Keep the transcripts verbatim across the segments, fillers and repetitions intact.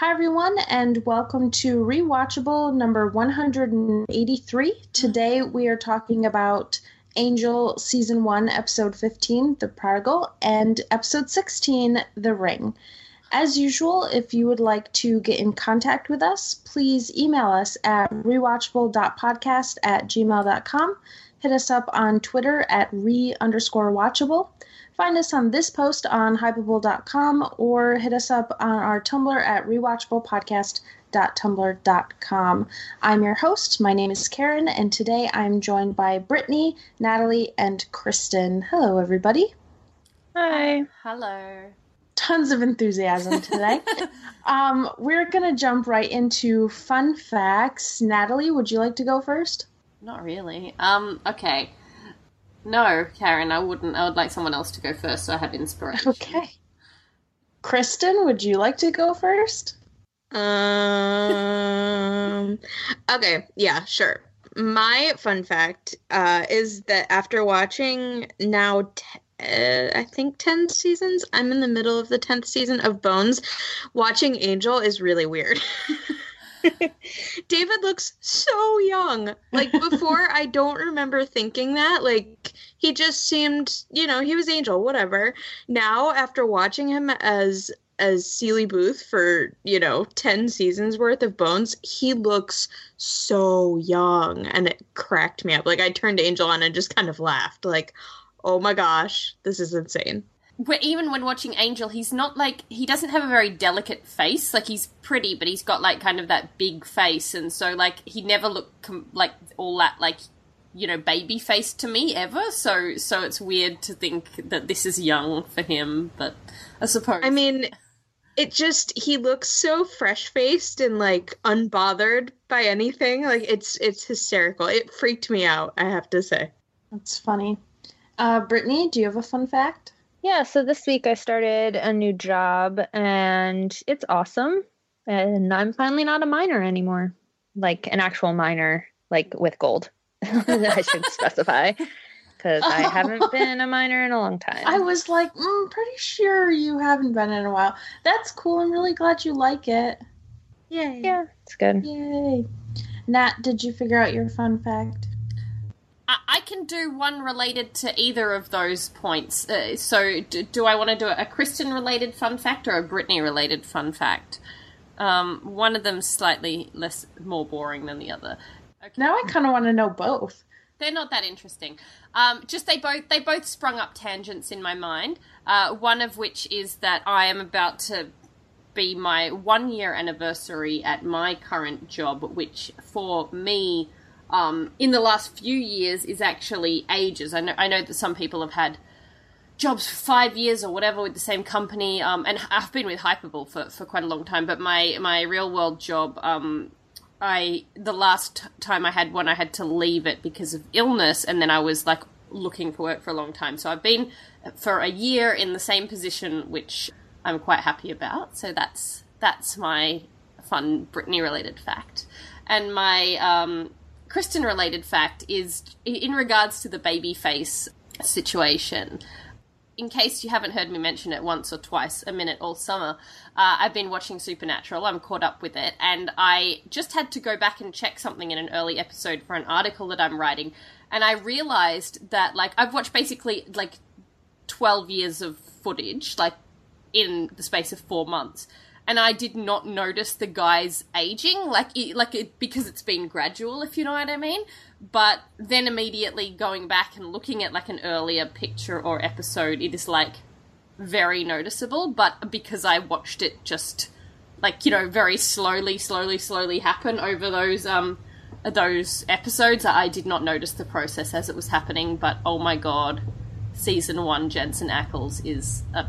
Hi, everyone, and welcome to Rewatchable number one hundred eighty-three. Today we are talking about Angel Season one, Episode fifteen, The Prodigal, and Episode sixteen, The Ring. As usual, if you would like to get in contact with us, please email us at rewatchable dot podcast at gmail dot com. Hit us up on Twitter at re underscore watchable. Find us on this post on hypeable dot com or hit us up on our Tumblr at rewatchable podcast dot tumblr dot com. I'm your host. My name is Karen, and today I'm joined by Brittany, Natalie, and Kristen. Hello, everybody. Hi. Hello. Tons of enthusiasm today. um, we're going to jump right into fun facts. Natalie, would you like to go first? Not really. Um, okay. No, Karen, I wouldn't. I would like someone else to go first so I have inspiration. Okay. Kristen, would you like to go first? Um. Okay, yeah, sure. My fun fact uh, is that after watching now, t- uh, I think ten seasons, I'm in the middle of the tenth season of Bones, watching Angel is really weird. David looks so young. Like, before, I don't remember thinking that. Like, he just seemed, you know, he was Angel, whatever. Now, after watching him as as Seeley Booth for, you know, ten seasons worth of Bones, he looks so young, and it cracked me up. Like, I turned Angel on and just kind of laughed. Like, oh my gosh, this is insane. But even when watching Angel, he's not like, he doesn't have a very delicate face. Like, he's pretty, but he's got, like, kind of that big face. And so, like, he never looked, com- like, all that, like, you know, baby face to me ever. So, so it's weird to think that this is young for him, but I suppose. I mean, it just, he looks so fresh-faced and, like, unbothered by anything. Like, it's, it's hysterical. It freaked me out, I have to say. That's funny. Uh, Brittany, do you have a fun fact? Yeah, so this week I started a new job, and it's awesome. And I'm finally not a minor anymore. Like, an actual minor, like, with gold. I should specify. Because oh. I haven't been a minor in a long time. I was like, mm, pretty sure you haven't been in a while. That's cool. I'm really glad you like it. Yay. Yeah, it's good. Yay. Nat, did you figure out your fun fact? I can do one related to either of those points. Uh, so do, do I want to do a Kristen-related fun fact or a Brittany-related fun fact? Um, one of them's slightly less, more boring than the other. Okay. Now I kind of want to know both. They're not that interesting. Um, just they both they both sprung up tangents in my mind. Uh, one of which is that I am about to be my one-year anniversary at my current job, which for me... Um, in the last few years is actually ages. I know I know that some people have had jobs for five years or whatever with the same company, um, and I've been with Hypeable for, for quite a long time, but my, my real world job, um, I the last time I had one, I had to leave it because of illness, and then I was, like, looking for work for a long time. So I've been for a year in the same position, which I'm quite happy about. So that's, that's my fun Brittany-related fact. And my... Um, Kristen-related fact is in regards to the baby face situation. In case you haven't heard me mention it once or twice a minute all summer, uh, I've been watching Supernatural. I'm caught up with it, and I just had to go back and check something in an early episode for an article that I'm writing, and I realized that, like, I've watched basically, like, twelve years of footage, like, in the space of four months. And I did not notice the guy's aging, like, it, like it, because it's been gradual, if you know what I mean. But then immediately going back and looking at, like, an earlier picture or episode, it is, like, very noticeable. But because I watched it just, like, you know, very slowly, slowly, slowly happen over those um those episodes, I did not notice the process as it was happening. But, oh my god, season one Jensen Ackles is a...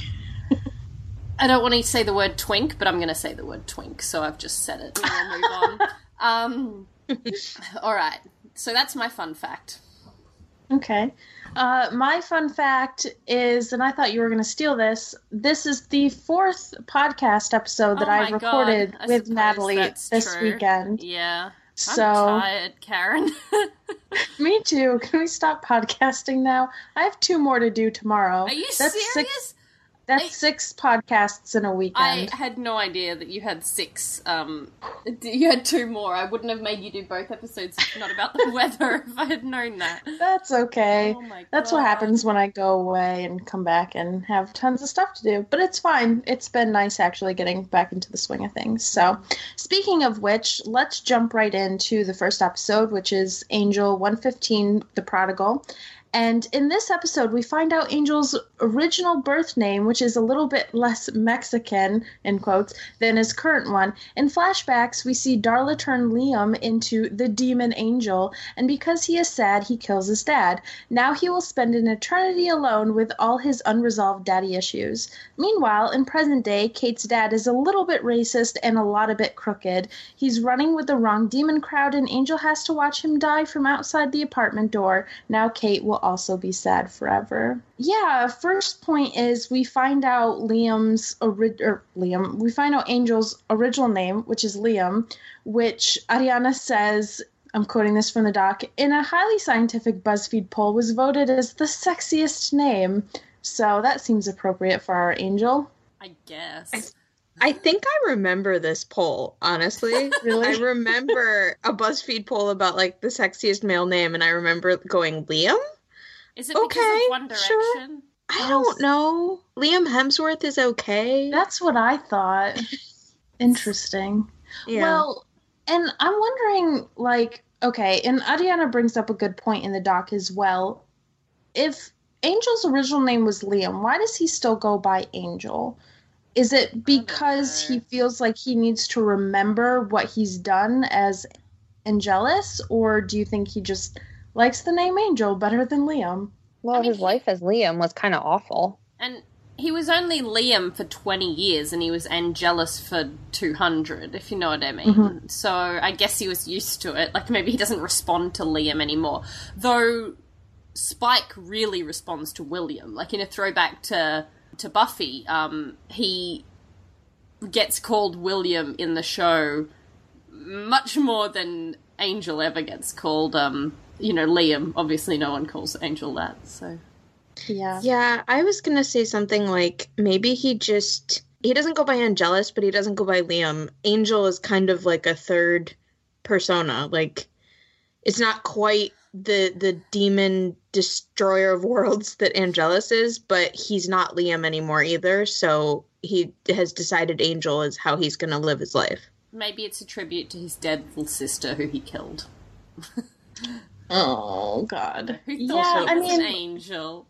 I don't want to say the word twink, but I'm going to say the word twink, so I've just said it. We'll move on. Um, all right. So that's my fun fact. Okay. Uh, my fun fact is, and I thought you were going to steal this, this is the fourth podcast episode that oh I've recorded God. with Natalie this true. weekend. Yeah. So, I'm tired, Karen. Me too. Can we stop podcasting now? I have two more to do tomorrow. Are you That's serious? Six... That's six podcasts in a weekend. I had no idea that you had six. Um, you had two more. I wouldn't have made you do both episodes if not about the weather if I had known that. That's okay. Oh my God. That's what happens when I go away and come back and have tons of stuff to do. But it's fine. It's been nice actually getting back into the swing of things. So, speaking of which, let's jump right into the first episode, which is Angel one fifteen, The Prodigal. And in this episode, we find out Angel's original birth name, which is a little bit less Mexican, in quotes, than his current one. In flashbacks, we see Darla turn Liam into the demon Angel, and because he is sad, he kills his dad. Now he will spend an eternity alone with all his unresolved daddy issues. Meanwhile, in present day, Kate's dad is a little bit racist and a lot a bit crooked. He's running with the wrong demon crowd, and Angel has to watch him die from outside the apartment door. Now Kate will also be sad forever. Yeah, first point is we find out Liam's ori- or Liam. We find out Angel's original name, which is Liam, which Ariana says, I'm quoting this from the doc, in a highly scientific BuzzFeed poll was voted as the sexiest name. So that seems appropriate for our Angel. I guess. I think I remember this poll, honestly. Really? I remember a BuzzFeed poll about, like, the sexiest male name, and I remember going, Liam? Is it because Okay, of One Direction? sure. I don't know. Liam Hemsworth is okay. That's what I thought. Interesting. Yeah. Well, and I'm wondering, like, okay, and Ariana brings up a good point in the doc as well. If Angel's original name was Liam, why does he still go by Angel? Is it because he feels like he needs to remember what he's done as Angelus, or do you think he just likes the name Angel better than Liam? Well, I mean, his life as Liam was kind of awful. And he was only Liam for twenty years, and he was Angelus for two hundred, if you know what I mean. Mm-hmm. So I guess he was used to it. Like, maybe he doesn't respond to Liam anymore. Though Spike really responds to William. Like, in a throwback to, to Buffy, um, he gets called William in the show much more than Angel ever gets called, um, you know, Liam. Obviously no one calls Angel that, so... Yeah. Yeah, I was gonna say something like, maybe he just... He doesn't go by Angelus, but he doesn't go by Liam. Angel is kind of like a third persona. Like, it's not quite the the demon destroyer of worlds that Angelus is, but he's not Liam anymore either, so he has decided Angel is how he's gonna live his life. Maybe it's a tribute to his dead little sister who he killed. Oh, God. Who Yeah, thought I he was mean... an angel.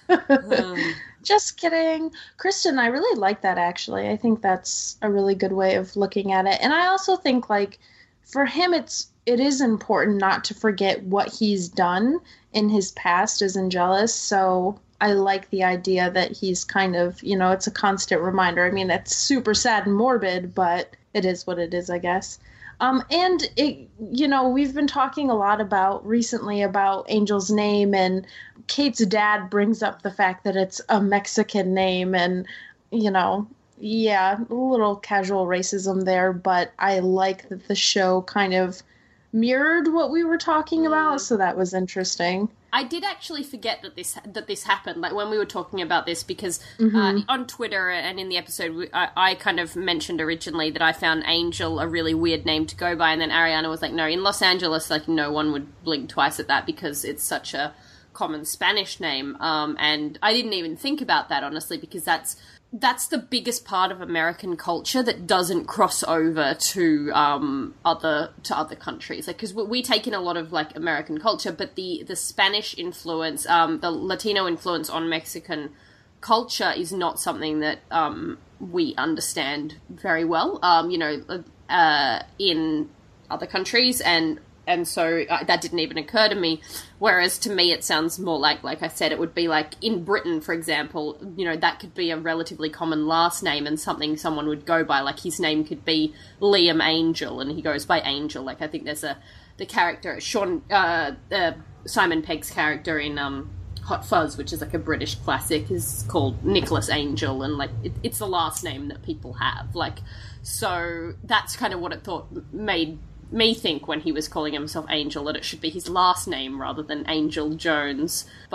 um, Just kidding. Kristen, I really like that, actually. I think that's a really good way of looking at it. And I also think, like, for him, it's it is important not to forget what he's done in his past as Angelus. So I like the idea that he's kind of, you know, it's a constant reminder. I mean, it's super sad and morbid, but it is what it is, I guess. Um, and, it, you know, we've been talking a lot about recently about Angel's name, and Kate's dad brings up the fact that it's a Mexican name, and, you know, yeah, a little casual racism there, but I like that the show kind of mirrored what we were talking about, so that was interesting. I did actually forget that this that this happened, like when we were talking about this, because Mm-hmm. uh, on Twitter and in the episode, we, I, I kind of mentioned originally that I found Angel a really weird name to go by, and then Ariana was like, no, in Los Angeles, like, no one would blink twice at that because it's such a common Spanish name, um, and I didn't even think about that, honestly, because that's that's the biggest part of American culture that doesn't cross over to um, other to other countries. Like, because we, we take in a lot of like American culture, but the the Spanish influence, um, the Latino influence on Mexican culture is not something that um, we understand very well. Um, you know, uh, in other countries, and and so uh, that didn't even occur to me. Whereas to me, it sounds more like, like I said, it would be like in Britain, for example, you know, that could be a relatively common last name and something someone would go by. Like, his name could be Liam Angel, and he goes by Angel. Like, I think there's a, the character, Sean, uh, uh, Simon Pegg's character in um, Hot Fuzz, which is like a British classic, is called Nicholas Angel, and like, it, it's the last name that people have. Like, so that's kind of what it thought made me think when he was calling himself Angel, that it should be his last name rather than Angel Jones. But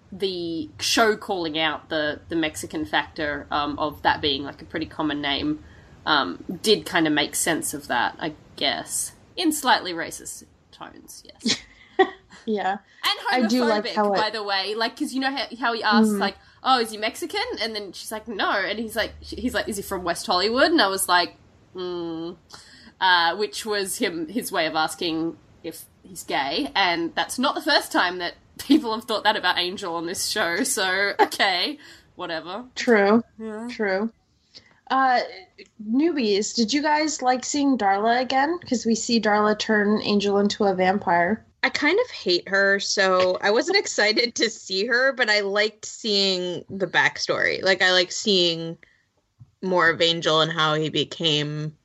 the show calling out the, the Mexican factor um, of that being like a pretty common name um, did kind of make sense of that, I guess. In slightly racist tones, yes. Yeah. And homophobic, I do like how it... by the way. Like, because you know how, how he asks, mm. like, oh, is he Mexican? And then she's like, no. And he's like, he's like, is he from West Hollywood? And I was like, hmm. Uh, which was him his way of asking if he's gay. And that's not the first time that people have thought that about Angel on this show, so okay, whatever. True, yeah. true. Uh, newbies, did you guys like seeing Darla again? Because we see Darla turn Angel into a vampire. I kind of hate her, so I wasn't excited to see her, but I liked seeing the backstory. Like, I like seeing more of Angel and how he became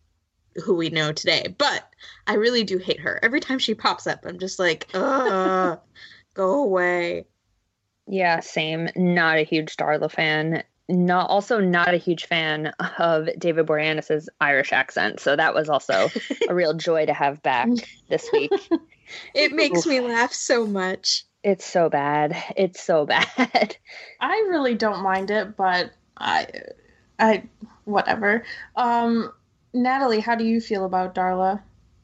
who we know today. But I really do hate her. Every time she pops up, I'm just like, ugh. Go away. Yeah, same. Not a huge Darla fan. Not also not a huge fan of David Boreanaz's Irish accent. So that was also a real joy to have back this week. It makes Oof. me laugh so much. It's so bad. It's so bad. I really don't mind it, but I, I, whatever. Um, Natalie, how do you feel about Darla?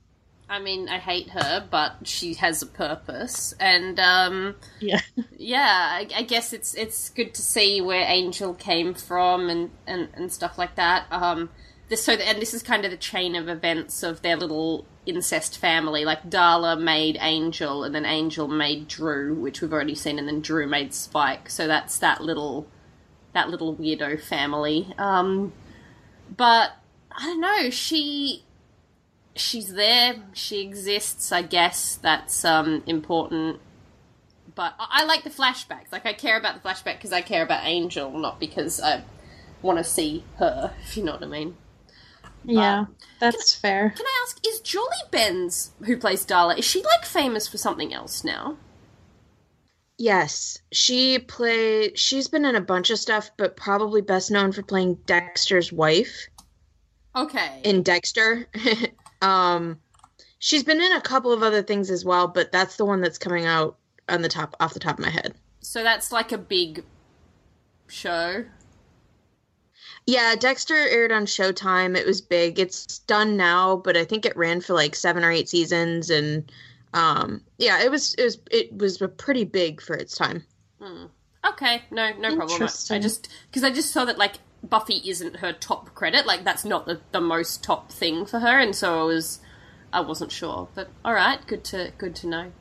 I mean, I hate her, but she has a purpose, and um, yeah, yeah. I, I guess it's it's good to see where Angel came from and, and, and stuff like that. Um, this so and this is kind of the chain of events of their little incest family. Like Darla made Angel, and then Angel made Drew, which we've already seen, and then Drew made Spike. So that's that little that little weirdo family. Um, but I don't know. She. She's there, she exists, I guess that's um, important, but I-, I like the flashbacks. Like, I care about the flashback because I care about Angel, not because I want to see her, if you know what I mean. Yeah, but that's can, fair. Can I ask, is Julie Benz, who plays Darla, is she, like, famous for something else now? Yes, she played, she's been in a bunch of stuff, but probably best known for playing Dexter's wife. Okay. In Dexter. Um, she's been in a couple of other things as well, but that's the one that's coming out on the top, off the top of my head. So that's like a big show? Yeah, Dexter aired on Showtime. It was big. It's done now, but I think it ran for like seven or eight seasons, and um, yeah, it was it was it was pretty big for its time. Hmm. Okay, no, no problem. I just because I just saw that like. Buffy isn't her top credit, like that's not the, the most top thing for her, and so I was I wasn't sure. But alright, good to good to know.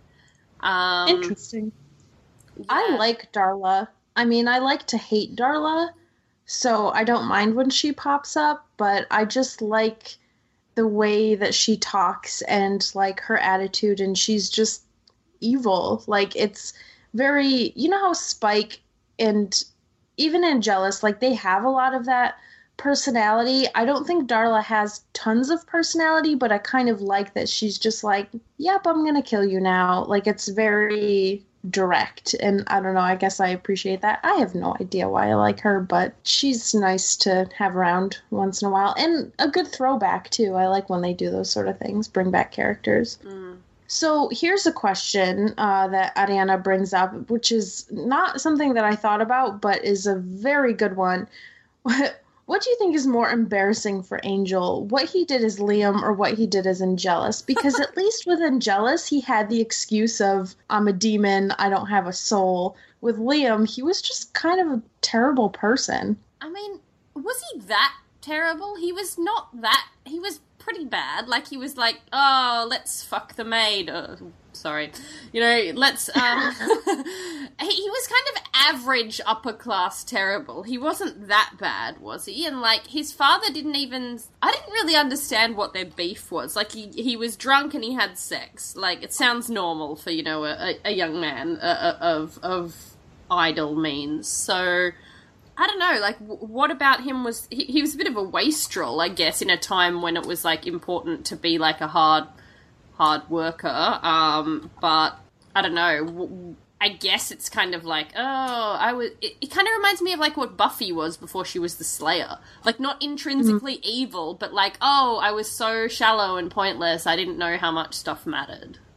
Um Interesting. Yeah. I like Darla. I mean, I like to hate Darla, so I don't mind when she pops up, but I just like the way that she talks and like her attitude, and she's just evil. Like it's very, you know how Spike and even Angelus, like, they have a lot of that personality. I don't think Darla has tons of personality, but I kind of like that she's just like, yep, I'm gonna kill you now. Like, it's very direct, and I don't know, I guess I appreciate that. I have no idea why I like her, but she's nice to have around once in a while, and a good throwback, too. I like when they do those sort of things, bring back characters. Mm. So here's a question uh, that Ariana brings up, which is not something that I thought about, but is a very good one. What do you think is more embarrassing for Angel? What he did as Liam or what he did as Angelus? Because at least with Angelus, he had the excuse of, I'm a demon, I don't have a soul. With Liam, he was just kind of a terrible person. I mean, was he that terrible? He was not that... He was... pretty bad. Like, he was like, oh, let's fuck the maid. Oh, sorry. You know, let's, um... he, he was kind of average upper class terrible. He wasn't that bad, was he? And, like, his father didn't even... I didn't really understand what their beef was. Like, he, he was drunk and he had sex. Like, it sounds normal for, you know, a, a young man uh, of, of idle means. So... I don't know, like, w- what about him was... He, he was a bit of a wastrel, I guess, in a time when it was, like, important to be, like, a hard, hard worker. Um, but, I don't know, w- I guess it's kind of like, oh, I was... It, it kind of reminds me of, like, what Buffy was before she was the Slayer. Like, not intrinsically mm-hmm. evil, but, like, oh, I was so shallow and pointless, I didn't know how much stuff mattered.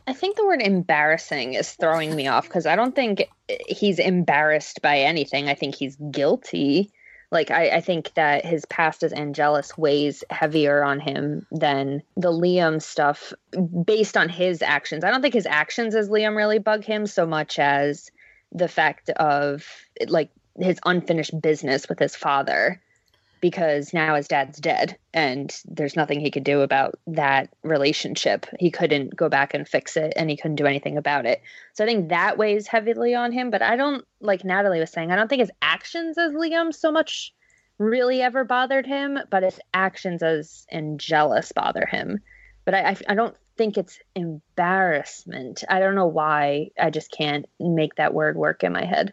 I think the word embarrassing is throwing me off because I don't think he's embarrassed by anything. I think he's guilty. Like, I, I think that his past as Angelus weighs heavier on him than the Liam stuff based on his actions. I don't think his actions as Liam really bug him so much as the fact of, like, his unfinished business with his father, because now his dad's dead and there's nothing he could do about that relationship. He couldn't go back and fix it and he couldn't do anything about it. So I think that weighs heavily on him, but I don't, like Natalie was saying, I don't think his actions as Liam so much really ever bothered him, but his actions as Angelus bother him. But I, I, I don't think it's embarrassment. I don't know why. I just can't make that word work in my head.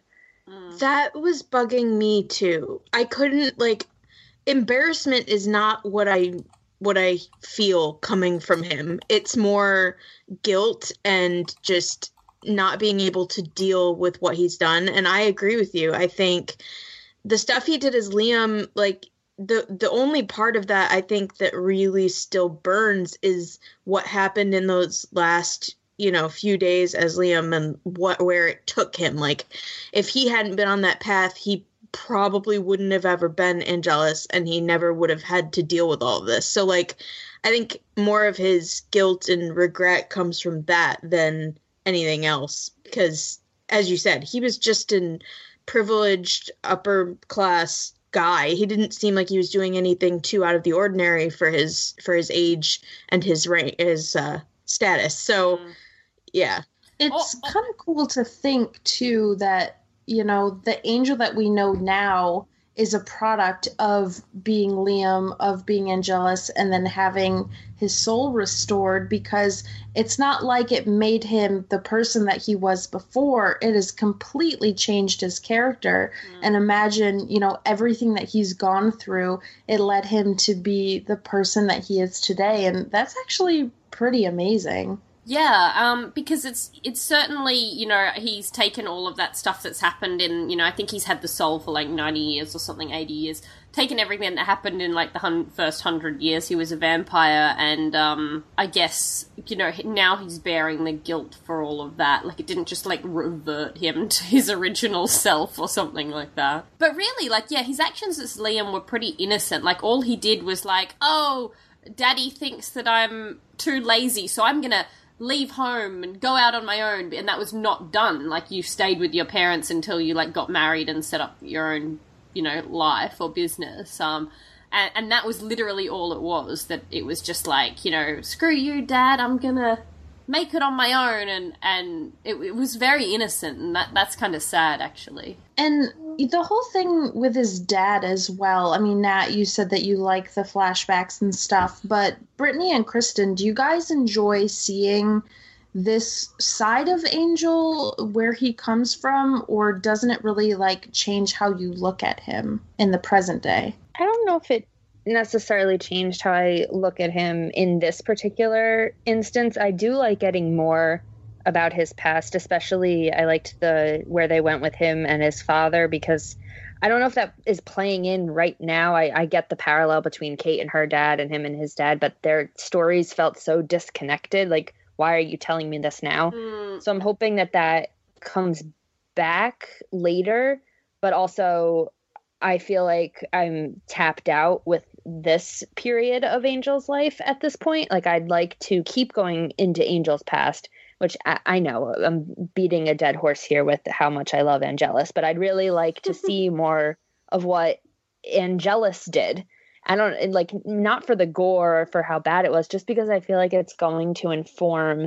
That was bugging me too. I couldn't, like, embarrassment is not what I what I feel coming from him. It's more guilt and just not being able to deal with what he's done. And I agree with you. I think the stuff he did as Liam, like, the the only part of that I think that really still burns is what happened in those last, you know, few days as Liam and what where it took him. Like, if he hadn't been on that path, he probably wouldn't have ever been Angelus and he never would have had to deal with all of this. So, like, I think more of his guilt and regret comes from that than anything else. Because, as you said, he was just an privileged upper class guy. He didn't seem like he was doing anything too out of the ordinary for his for his age and his rank, his uh, status. So, mm. yeah. It's oh, kind of cool to think, too, that, you know, the Angel that we know now is a product of being Liam, of being Angelus, and then having his soul restored, because it's not like it made him the person that he was before. It has completely changed his character. Mm. And imagine, you know, everything that he's gone through, it led him to be the person that he is today. And that's actually pretty amazing. Yeah, um, because it's it's certainly, you know, he's taken all of that stuff that's happened in, you know, I think he's had the soul for like ninety years or something, eighty years, taken everything that happened in like the hun- first hundred years he was a vampire, and um, I guess, you know, now he's bearing the guilt for all of that. Like, it didn't just like revert him to his original self or something like that. But really, like, yeah, his actions as Liam were pretty innocent. Like, all he did was like, oh, Daddy thinks that I'm too lazy, so I'm gonna leave home and go out on my own, and that was not done. Like, you stayed with your parents until you, like, got married and set up your own, you know, life or business. Um, and, and that was literally all it was, that it was just like, you know, screw you, Dad, I'm gonna make it on my own, and, and it, it was very innocent, and that that's kind of sad, actually. And the whole thing with his dad as well, I mean, Nat, you said that you like the flashbacks and stuff, but Brittany and Kristen, do you guys enjoy seeing this side of Angel, where he comes from, or doesn't it really, like, change how you look at him in the present day? I don't know if it necessarily changed how I look at him in this particular instance. I do like getting more about his past, especially I liked the where they went with him and his father, because I don't know if that is playing in right now. I, I get the parallel between Kate and her dad and him and his dad, but their stories felt so disconnected. Like, why are you telling me this now? Mm. So I'm hoping that that comes back later, but also I feel like I'm tapped out with this period of Angel's life at this point. Like, I'd like to keep going into Angel's past, which I, I know I'm beating a dead horse here with how much I love Angelus, but I'd really like to see more of what Angelus did. I don't, like, not for the gore or for how bad it was, just because I feel like it's going to inform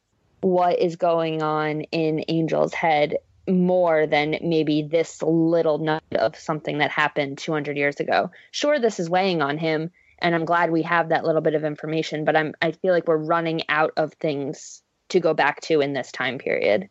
what is going on in Angel's head more than maybe this little nut of something that happened two hundred years ago. Sure, this is weighing on him, and I'm glad we have that little bit of information, but I'm I feel like we're running out of things to go back to in this time period.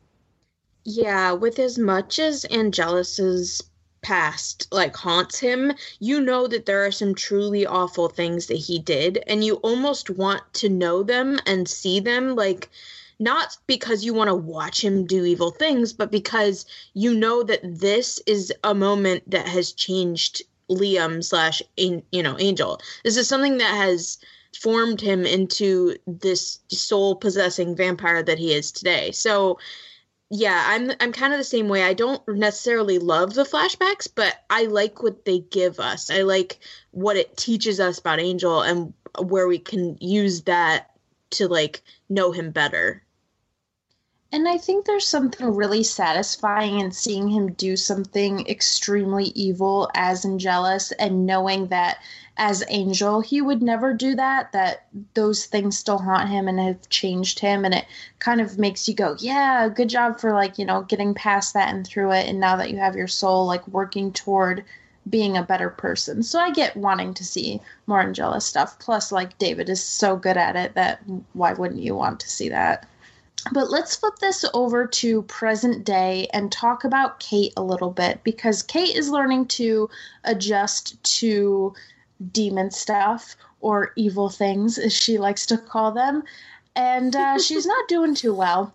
Yeah, with as much as Angelus's past, like, haunts him, you know that there are some truly awful things that he did, and you almost want to know them and see them, like, not because you want to watch him do evil things, but because you know that this is a moment that has changed Liam slash, you know, Angel. This is something that has formed him into this soul-possessing vampire that he is today. So, yeah, I'm I'm kind of the same way. I don't necessarily love the flashbacks, but I like what they give us. I like what it teaches us about Angel and where we can use that to, like, know him better. And I think there's something really satisfying in seeing him do something extremely evil as Angelus and knowing that as Angel, he would never do that, that those things still haunt him and have changed him. And it kind of makes you go, yeah, good job for, like, you know, getting past that and through it. And now that you have your soul, like, working toward being a better person. So I get wanting to see more Angelus stuff. Plus, like, David is so good at it that why wouldn't you want to see that? But let's flip this over to present day and talk about Kate a little bit, because Kate is learning to adjust to demon stuff, or evil things, as she likes to call them. And uh, she's not doing too well.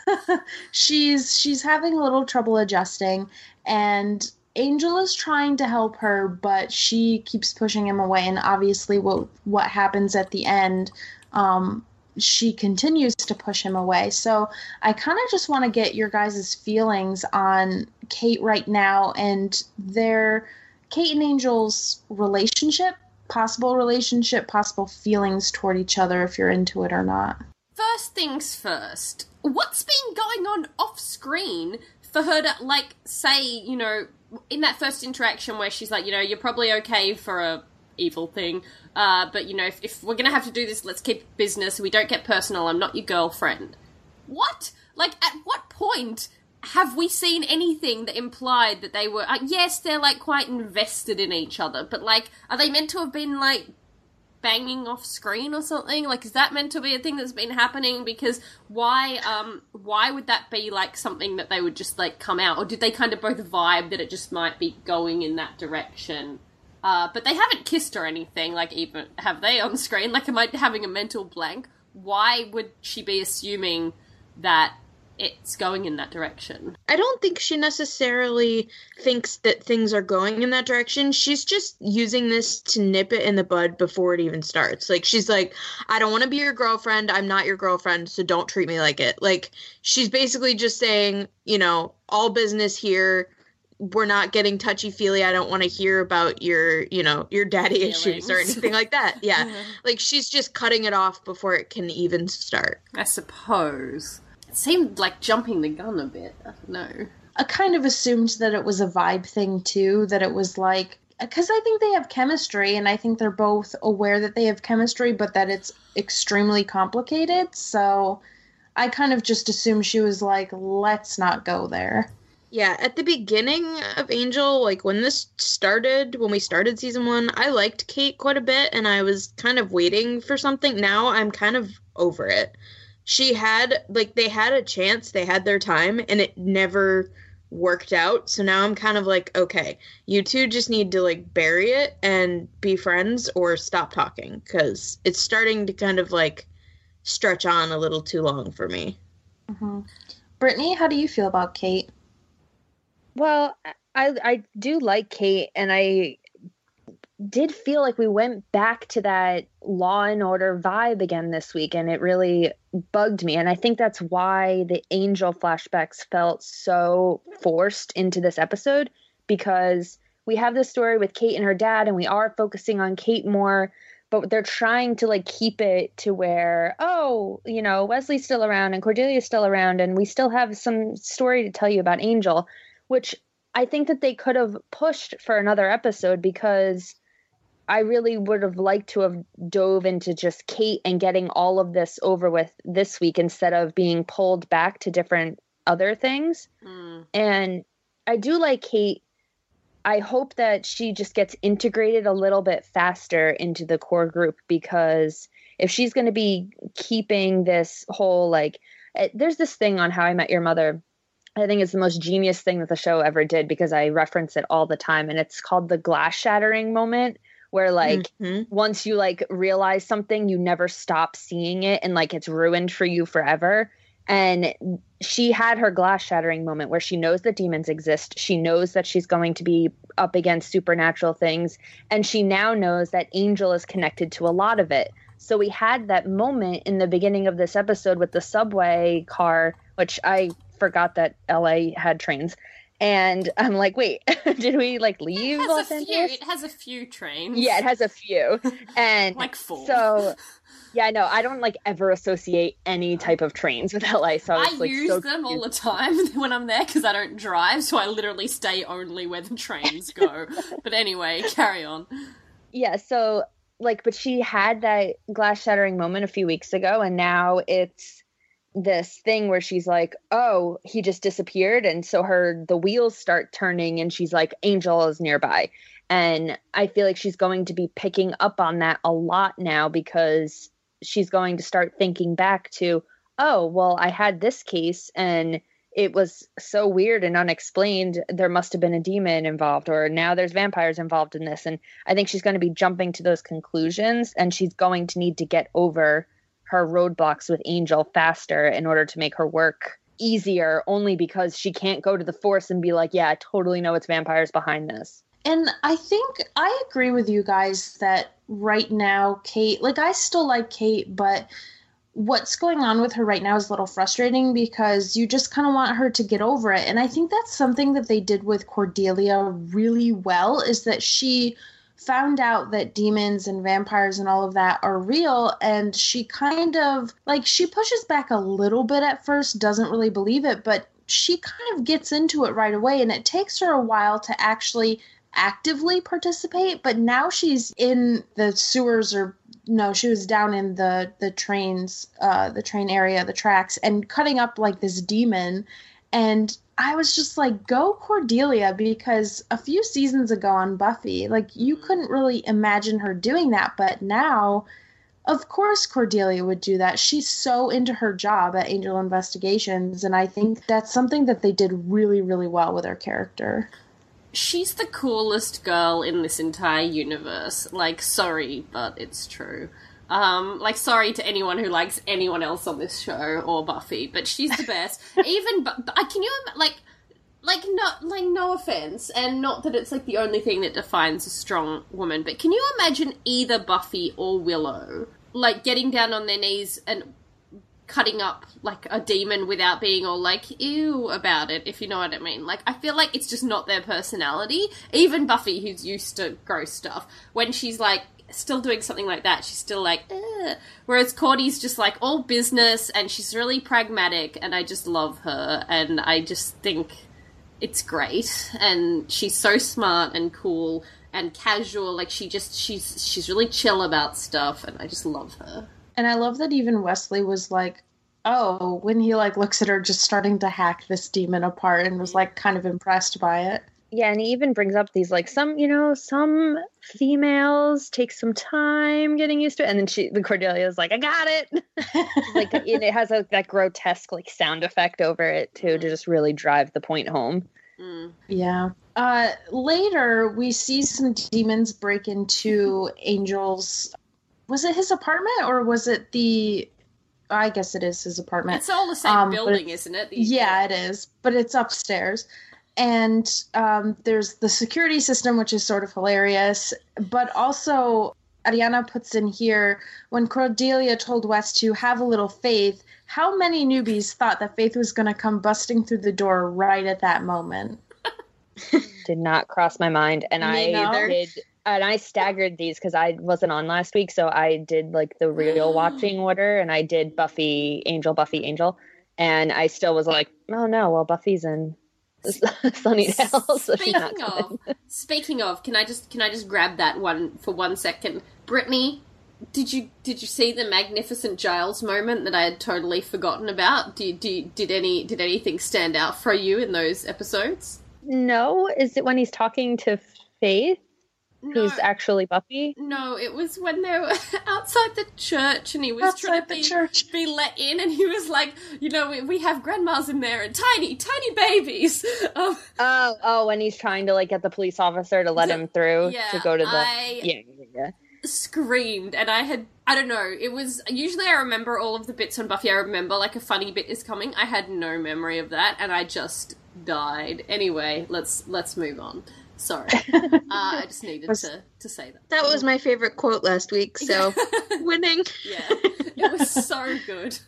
she's she's having a little trouble adjusting, and Angel is trying to help her, but she keeps pushing him away. And obviously what what happens at the end, um, she continues to push him away. So I kind of just want to get your guys' feelings on Kate right now and their Kate and Angel's relationship, possible relationship, possible feelings toward each other, if you're into it or not. First things first, what's been going on off screen for her to, like, say, you know, in that first interaction where she's like, you know, you're probably okay for a evil thing, uh, but, you know, if, if we're gonna have to do this, let's keep business, we don't get personal, I'm not your girlfriend. What? Like, at what point have we seen anything that implied that they were, uh, yes, they're, like, quite invested in each other, but, like, are they meant to have been, like, banging off screen or something? Like, is that meant to be a thing that's been happening? Because why, um, why would that be, like, something that they would just, like, come out? Or did they kind of both vibe that it just might be going in that direction? Uh, but they haven't kissed or anything, like, even, have they on screen? Like, am I having a mental blank? Why would she be assuming that it's going in that direction? I don't think she necessarily thinks that things are going in that direction. She's just using this to nip it in the bud before it even starts. Like, she's like, I don't want to be your girlfriend. I'm not your girlfriend, so don't treat me like it. Like, she's basically just saying, you know, all business here. We're not getting touchy-feely. I don't want to hear about your, you know, your daddy Feelings. issues or anything like that. Yeah. Yeah. Like, she's just cutting it off before it can even start. I suppose. It seemed like jumping the gun a bit. I don't know. I kind of assumed that it was a vibe thing, too, that it was like, because I think they have chemistry, and I think they're both aware that they have chemistry, but that it's extremely complicated, so I kind of just assumed she was like, let's not go there. Yeah, at the beginning of Angel, like, when this started, when we started season one, I liked Kate quite a bit, and I was kind of waiting for something. Now I'm kind of over it. She had, like, they had a chance, they had their time, and it never worked out. So now I'm kind of like, okay, you two just need to, like, bury it and be friends or stop talking, because it's starting to kind of, like, stretch on a little too long for me. Mm-hmm. Brittany, how do you feel about Kate? Well, I I do like Kate, and I did feel like we went back to that Law and Order vibe again this week, and it really bugged me. And I think that's why the Angel flashbacks felt so forced into this episode, because we have this story with Kate and her dad, and we are focusing on Kate more, but they're trying to, like, keep it to where, oh, you know, Wesley's still around and Cordelia's still around, and we still have some story to tell you about Angel, which I think that they could have pushed for another episode, because I really would have liked to have dove into just Kate and getting all of this over with this week instead of being pulled back to different other things. Mm. And I do like Kate. I hope that she just gets integrated a little bit faster into the core group, because if she's going to be keeping this whole, like, there's this thing on How I Met Your Mother, I think it's the most genius thing that the show ever did, because I reference it all the time, and it's called the glass shattering moment, where, like, mm-hmm. once you, like, realize something, you never stop seeing it, and, like, it's ruined for you forever. And she had her glass shattering moment where she knows that demons exist. She knows that she's going to be up against supernatural things, and she now knows that Angel is connected to a lot of it. So we had that moment in the beginning of this episode with the subway car, which I forgot that L A had trains. And I'm like, wait, did we like leave it Los has a Angeles? few. It has a few trains. Yeah, it has a few. And like four. So yeah, no, I don't like ever associate any type of trains with L A. So I, was, I like, use so them confused. all the time when I'm there because I don't drive, so I literally stay only where the trains go. But anyway, carry on. Yeah, so like, but she had that glass shattering moment a few weeks ago, and now it's this thing where she's like, oh, he just disappeared. And so her, the wheels start turning and she's like, Angel is nearby. And I feel like she's going to be picking up on that a lot now because she's going to start thinking back to, oh, well, I had this case and it was so weird and unexplained. There must have been a demon involved, or now there's vampires involved in this. And I think she's going to be jumping to those conclusions, and she's going to need to get over her roadblocks with Angel faster in order to make her work easier, only because she can't go to the Force and be like, yeah, I totally know it's vampires behind this. And I think I agree with you guys that right now, Kate, like I still like Kate, but what's going on with her right now is a little frustrating because you just kind of want her to get over it. And I think that's something that they did with Cordelia really well, is that she found out that demons and vampires and all of that are real, and she kind of, like, she pushes back a little bit at first, doesn't really believe it, but she kind of gets into it right away, and it takes her a while to actually actively participate. But now she's in the sewers, or no, she was down in the the trains, uh, the train area, the tracks, and cutting up like this demon. And I was just like, go Cordelia, because a few seasons ago on Buffy, like, you couldn't really imagine her doing that. But now, of course, Cordelia would do that. She's so into her job at Angel Investigations, and I think that's something that they did really, really well with her character. She's the coolest girl in this entire universe. Like, sorry, but it's true. Um, like, sorry to anyone who likes anyone else on this show or Buffy, but she's the best. Even, but, but can you, like, like, no, like, no offense, and not that it's, like, the only thing that defines a strong woman, but can you imagine either Buffy or Willow, like, getting down on their knees and cutting up, like, a demon without being all, like, ew about it, if you know what I mean? Like, I feel like it's just not their personality. Even Buffy, who's used to gross stuff, when she's, like, still doing something like that, she's still like, ugh. Whereas Cordy's just like all business, and she's really pragmatic, and I just love her, and I just think it's great, and she's so smart and cool and casual. Like, she just she's she's really chill about stuff, and I just love her. And I love that even Wesley was like, oh, when he like looks at her just starting to hack this demon apart, and was like kind of impressed by it. Yeah, and he even brings up these, like, some, you know, some females take some time getting used to it. And then she, the Cordelia is like, I got it. Like, it, it has a, that grotesque, like, sound effect over it, too, to just really drive the point home. Mm. Yeah. Uh, later, we see some demons break into Angel's, was it his apartment, or was it the, I guess it is his apartment. It's all the same um, building, isn't it? These yeah, days? it is. But it's upstairs. And um, there's the security system, which is sort of hilarious. But also, Ariana puts in here, when Cordelia told Wes to have a little faith, how many newbies thought that Faith was going to come busting through the door right at that moment? Did not cross my mind. And Me I neither. did, and I staggered these because I wasn't on last week. So I did, like, the real watching order, and I did Buffy, Angel, Buffy, Angel. And I still was like, oh no, well, Buffy's in Sunnydale, so she's not Speaking coming. of, speaking of, can I just can I just grab that one for one second? Brittany, did you did you see the magnificent Giles moment that I had totally forgotten about? Do, do did any did anything stand out for you in those episodes? No, is it when he's talking to Faith, No, who's actually Buffy? no, it was when they were outside the church and he was trying Outside to the be, church. be let in, and he was like, you know, we, we have grandmas in there and tiny, tiny babies. Um, Oh, oh, when he's trying to, like, get the police officer to let So- him through yeah, to go to the I- yeah, yeah, yeah. screamed, and I had, I don't know, it was, usually I remember all of the bits on Buffy, I remember, like, a funny bit is coming. I had no memory of that, and I just died. Anyway, let's, let's move on. Sorry. Uh, I just needed Was- to, to say that. That was my favorite quote last week, so winning. Yeah, it was so good.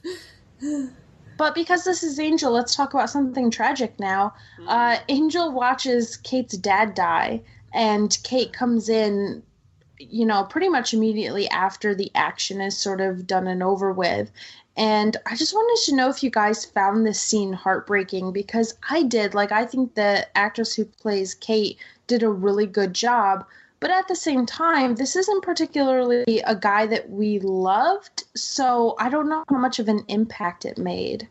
But because this is Angel, let's talk about something tragic now. Uh, Angel watches Kate's dad die, and Kate comes in, you know, pretty much immediately after the action is sort of done and over with. And I just wanted to know if you guys found this scene heartbreaking, because I did. Like, I think the actress who plays Kate did a really good job. But at the same time, this isn't particularly a guy that we loved, so I don't know how much of an impact it made.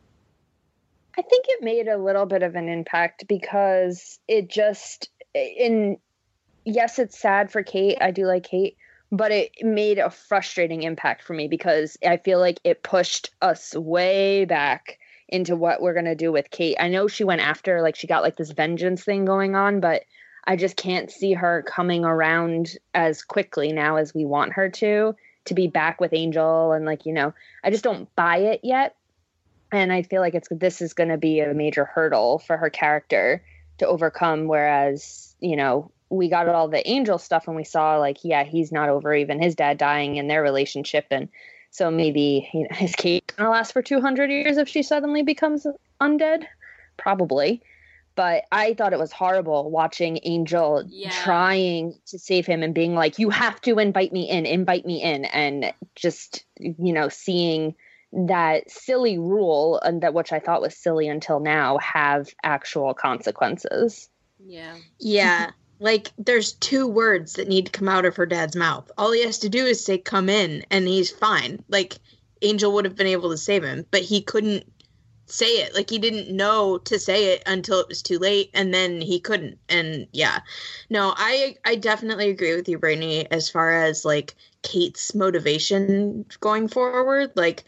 I think it made a little bit of an impact because it just, in yes, it's sad for Kate. I do like Kate, but it made a frustrating impact for me because I feel like it pushed us way back into what we're going to do with Kate. I know she went after, like, she got like this vengeance thing going on, but I just can't see her coming around as quickly now as we want her to, to be back with Angel. And, like, you know, I just don't buy it yet. And I feel like it's this is going to be a major hurdle for her character to overcome. Whereas, you know, we got all the Angel stuff and we saw, like, yeah, he's not over even his dad dying in their relationship. And so maybe, you know, is Kate going to last for two hundred years if she suddenly becomes undead? Probably. But I thought it was horrible watching Angel Yeah. trying to save him and being like, you have to invite me in, invite me in. And just, you know, seeing that silly rule, and that which I thought was silly until now, have actual consequences. Yeah. Yeah. Like, there's two words that need to come out of her dad's mouth. All he has to do is say, come in, and he's fine. Like, Angel would have been able to save him, but he couldn't say it. Like, he didn't know to say it until it was too late, and then he couldn't. And yeah, no, I I definitely agree with you, Brittany, as far as, like, Kate's motivation going forward. Like,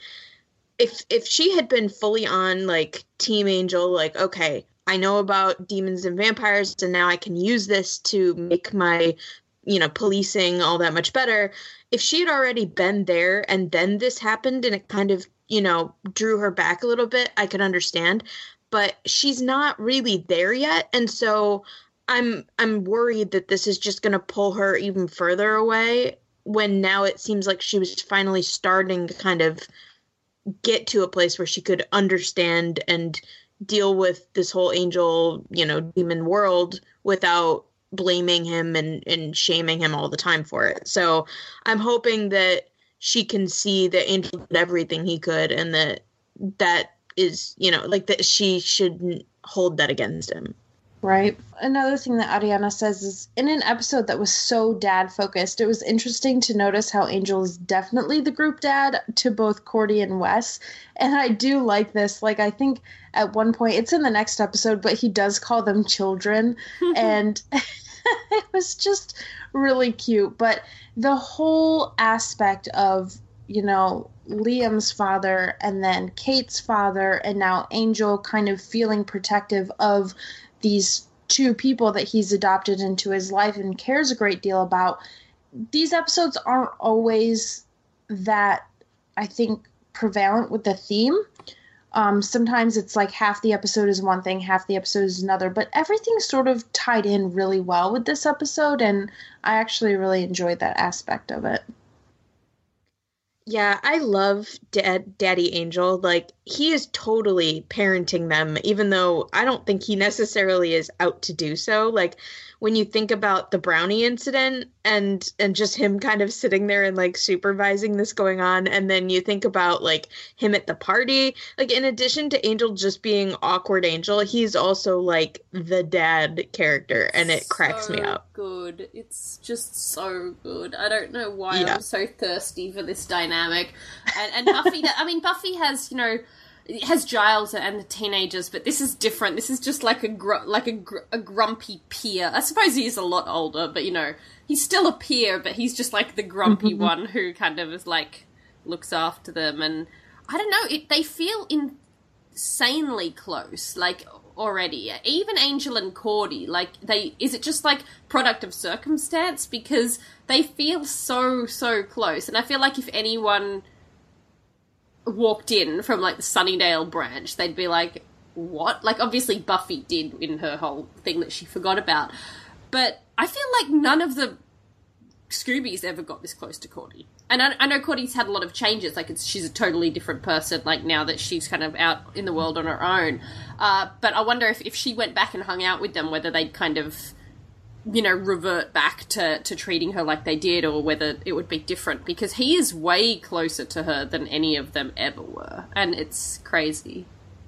if if she had been fully on, like, Team Angel, like, okay, I know about demons and vampires, and now I can use this to make my, you know, policing all that much better. If she had already been there and then this happened and it kind of, you know, drew her back a little bit, I could understand. But she's not really there yet. And so I'm I'm worried that this is just going to pull her even further away, when now it seems like she was finally starting to kind of get to a place where she could understand and deal with this whole Angel, you know, demon world without blaming him and, and shaming him all the time for it. So I'm hoping that she can see that Angel did everything he could, and that that is, you know, like, that she shouldn't hold that against him. Right. Another thing that Ariana says is, in an episode that was so dad-focused, it was interesting to notice how Angel is definitely the group dad to both Cordy and Wes. And I do like this. Like, I think at one point, it's in the next episode, but he does call them children. And it was just really cute. But the whole aspect of, you know, Liam's father and then Kate's father, and now Angel kind of feeling protective of these two people that he's adopted into his life and cares a great deal about. These episodes aren't always that, I think, prevalent with the theme. Um, sometimes it's like half the episode is one thing, half the episode is another, but everything's sort of tied in really well with this episode, and I actually really enjoyed that aspect of it. Yeah, I love Dad, Daddy Angel. Like, he is totally parenting them, even though I don't think he necessarily is out to do so. Like, when you think about the brownie incident and and just him kind of sitting there and, like, supervising this going on, and then you think about, like, him at the party. Like, in addition to Angel just being awkward Angel, he's also, like, the dad character, and it cracks so me up. Good. It's just so good. I don't know why Yeah. I'm so thirsty for this dynamic. And, and Buffy, I mean, Buffy has, you know, it has Giles and the teenagers, but this is different. This is just like a gr- like a, gr- a grumpy peer. I suppose he is a lot older, but, you know, he's still a peer, but he's just like the grumpy one who kind of is like looks after them. And I don't know, it they feel insanely close, like, already. Even Angel and Cordy, like, they is it just like product of circumstance, because they feel so so close. And I feel like if anyone walked in from, like, the Sunnydale branch, they'd be like, what? Like, obviously Buffy did in her whole thing that she forgot about, but I feel like none of the Scoobies ever got this close to Cordy. And I, I know Cordy's had a lot of changes, like it's, she's a totally different person, like now that she's kind of out in the world on her own. Uh, but I wonder if, if she went back and hung out with them, whether they'd kind of, you know, revert back to, to treating her like they did, or whether it would be different, because he is way closer to her than any of them ever were. And it's crazy.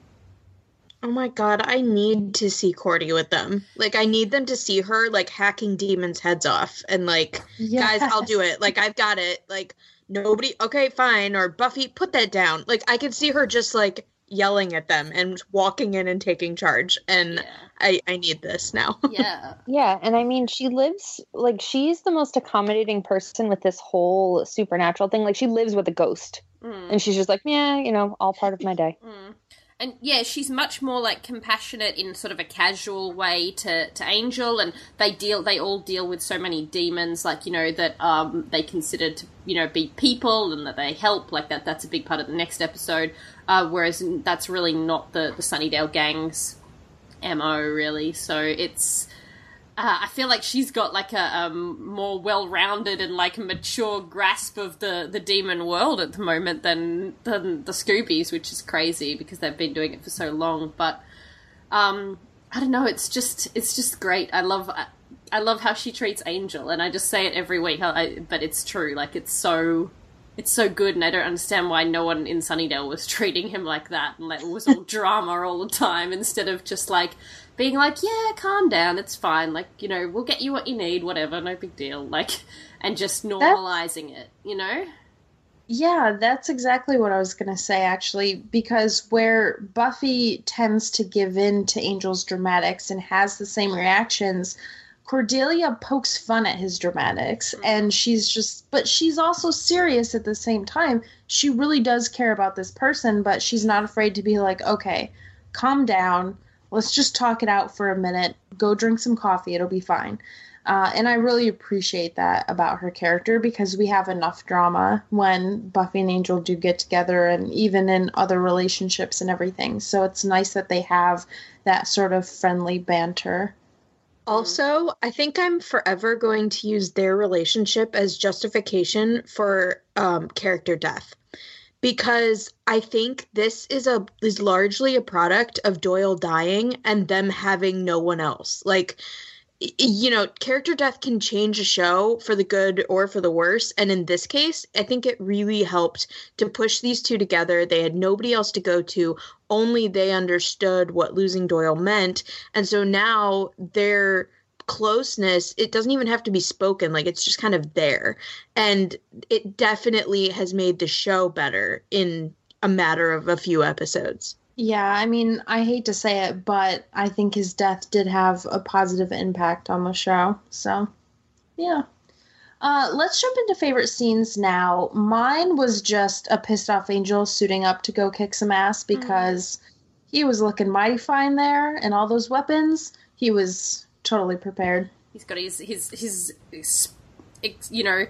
Oh my god, I need to see Cordy with them. Like, I need them to see her, like, hacking demons' heads off. And, like, yes. Guys, I'll do it. Like, I've got it. Like, nobody, okay, fine. Or, Buffy, put that down. Like, I can see her just, like, yelling at them and walking in and taking charge. And yeah. I, I need this now. Yeah. Yeah, and I mean, she lives, like, she's the most accommodating person with this whole supernatural thing. Like, she lives with a ghost. Mm. And she's just like, yeah, you know, all part of my day. Mm. And yeah, she's much more like compassionate in sort of a casual way to, to Angel, and they deal they all deal with so many demons, like, you know, that um they consider to, you know, be people, and that they help, like that that's a big part of the next episode. Uh whereas that's really not the, the Sunnydale gang's M O really. So it's Uh, I feel like she's got like a um, more well-rounded and like mature grasp of the, the demon world at the moment than than the Scoobies, which is crazy because they've been doing it for so long. But um, I don't know, it's just it's just great. I love I, I love how she treats Angel, and I just say it every week. I, but it's true. Like it's so it's so good, and I don't understand why no one in Sunnydale was treating him like that, and like it was all drama all the time instead of just like being like, yeah, calm down, it's fine, like, you know, we'll get you what you need, whatever, no big deal, like, and just normalizing that's, it, you know? Yeah, that's exactly what I was going to say, actually, because where Buffy tends to give in to Angel's dramatics and has the same reactions, Cordelia pokes fun at his dramatics, mm-hmm. and she's just, but she's also serious at the same time. She really does care about this person, but she's not afraid to be like, okay, calm down, let's just talk it out for a minute. Go drink some coffee. It'll be fine. Uh, and I really appreciate that about her character, because we have enough drama when Buffy and Angel do get together, and even in other relationships and everything. So it's nice that they have that sort of friendly banter. Also, I think I'm forever going to use their relationship as justification for um, character death. Because I think this is a is largely a product of Doyle dying and them having no one else. Like, you know, character death can change a show for the good or for the worse. And in this case, I think it really helped to push these two together. They had nobody else to go to. Only they understood what losing Doyle meant. And so now they're closeness, it doesn't even have to be spoken, like it's just kind of there, and it definitely has made the show better in a matter of a few episodes. Yeah, I mean, I hate to say it, but I think his death did have a positive impact on the show, so yeah. Uh, let's jump into favorite scenes now. Mine was just a pissed off Angel suiting up to go kick some ass, because mm. he was looking mighty fine there, and all those weapons, he was totally prepared. He's got his, his, his, his, you know,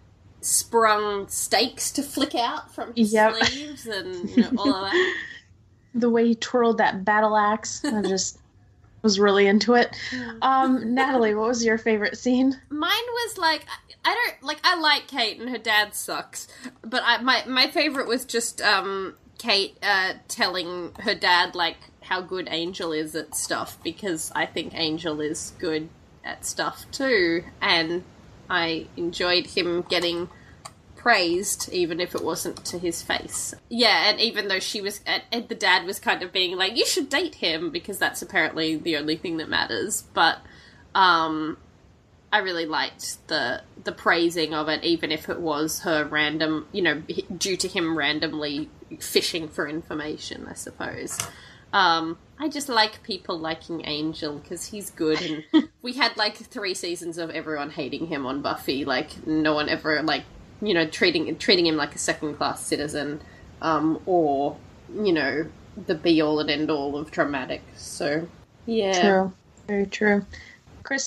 sprung stakes to flick out from his yep. sleeves, and you know, all of that. The way he twirled that battle axe, I just was really into it. Um, Natalie, what was your favorite scene? Mine was like, I don't, like, I like Kate and her dad sucks, but I, my, my favorite was just, um, Kate, uh, telling her dad, like, how good Angel is at stuff, because I think Angel is good at stuff too, and I enjoyed him getting praised, even if it wasn't to his face. Yeah, and even though she was, and the dad was kind of being like, you should date him, because that's apparently the only thing that matters, but, um, I really liked the the praising of it, even if it was her random, you know, due to him randomly fishing for information, I suppose. Um, I just like people liking Angel, because he's good, and we had, like, three seasons of everyone hating him on Buffy, like, no one ever, like, you know, treating treating him like a second-class citizen, um, or, you know, the be-all and end-all of dramatics, so, yeah. True. Very true. Kristen?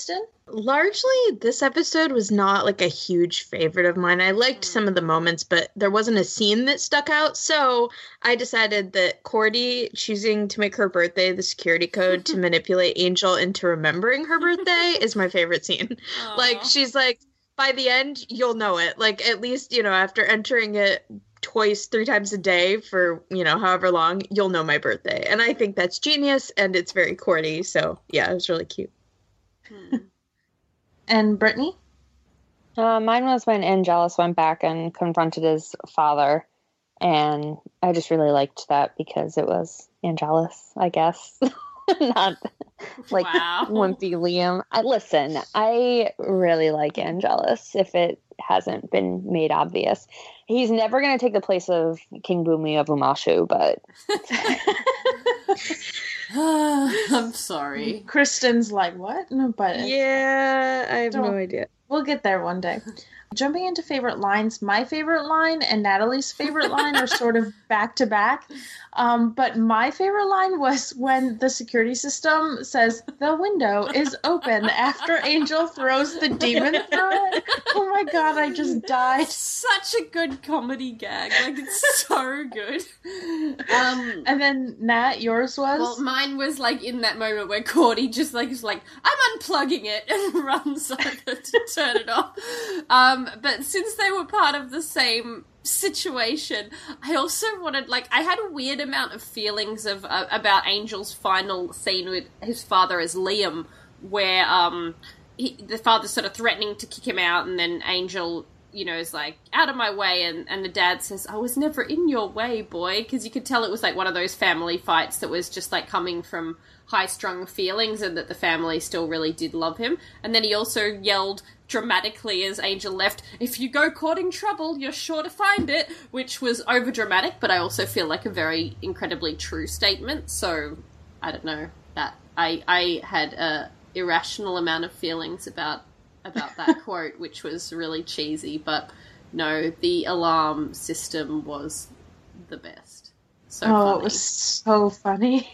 Largely, this episode was not like a huge favorite of mine. I liked some of the moments, but there wasn't a scene that stuck out. So I decided that Cordy choosing to make her birthday the security code to manipulate Angel into remembering her birthday is my favorite scene. Aww. Like, she's like, by the end, you'll know it. Like, at least, you know, after entering it twice, three times a day for, you know, however long, you'll know my birthday. And I think that's genius, and it's very Cordy. So, yeah, it was really cute. Hmm. And Brittany? Uh, mine was when Angelus went back and confronted his father. And I just really liked that because it was Angelus, I guess. Not like Wow. wimpy Liam. I, listen, I really like Angelus, if it hasn't been made obvious. He's never going to take the place of King Bumi of Umashu, but... I'm sorry. Kristen's like, what? No, but Yeah, I have no Don't- idea. we'll get there one day. Jumping into favorite lines, my favorite line and Natalie's favorite line are sort of back to back. Um, but my favorite line was when the security system says the window is open after Angel throws the demon through it. Oh my god, I just died. Such a good comedy gag. Like, it's so good. Um, And then Nat, yours was? well, mine was like in that moment where Cordy just like is like, I'm unplugging it, and runs over to turn it off. Um, but since they were part of the same situation, I also wanted, like, I had a weird amount of feelings of uh, about Angel's final scene with his father as Liam, where um he, the father's sort of threatening to kick him out, and then Angel, you know, is like, out of my way, and, and the dad says, I was never in your way, boy, because you could tell it was like one of those family fights that was just like coming from high-strung feelings, and that the family still really did love him. And then he also yelled dramatically as Angel left, if you go courting trouble, you're sure to find it, which was over-dramatic, but I also feel like a very incredibly true statement. So I don't know, that I I had a irrational amount of feelings about about that quote, which was really cheesy, but no, the alarm system was the best. So oh, funny. it was so funny.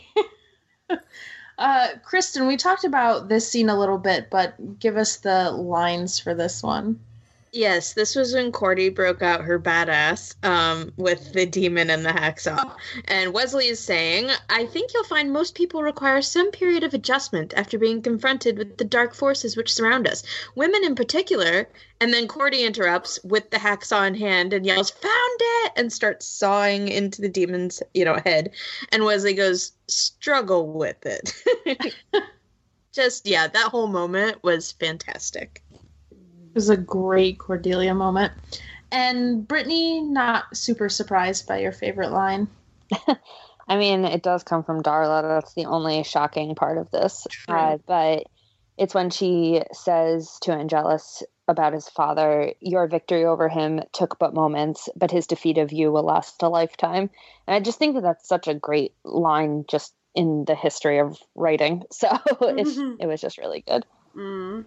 uh, Kristen, we talked about this scene a little bit, but give us the lines for this one. Yes, this was when Cordy broke out her badass um, with the demon and the hacksaw. And Wesley is saying, I think you'll find most people require some period of adjustment after being confronted with the dark forces which surround us. Women in particular. And then Cordy interrupts with the hacksaw in hand and yells, found it! And starts sawing into the demon's, you know, head. And Wesley goes, struggle with it. Just, yeah, that whole moment was fantastic. It was a great Cordelia moment. And Brittany, not super surprised by your favorite line. I mean, it does come from Darla. That's the only shocking part of this. Uh, but it's when she says to Angelus about his father, your victory over him took but moments, but his defeat of you will last a lifetime. And I just think that that's such a great line just in the history of writing. So it's, it was just really good. Mm.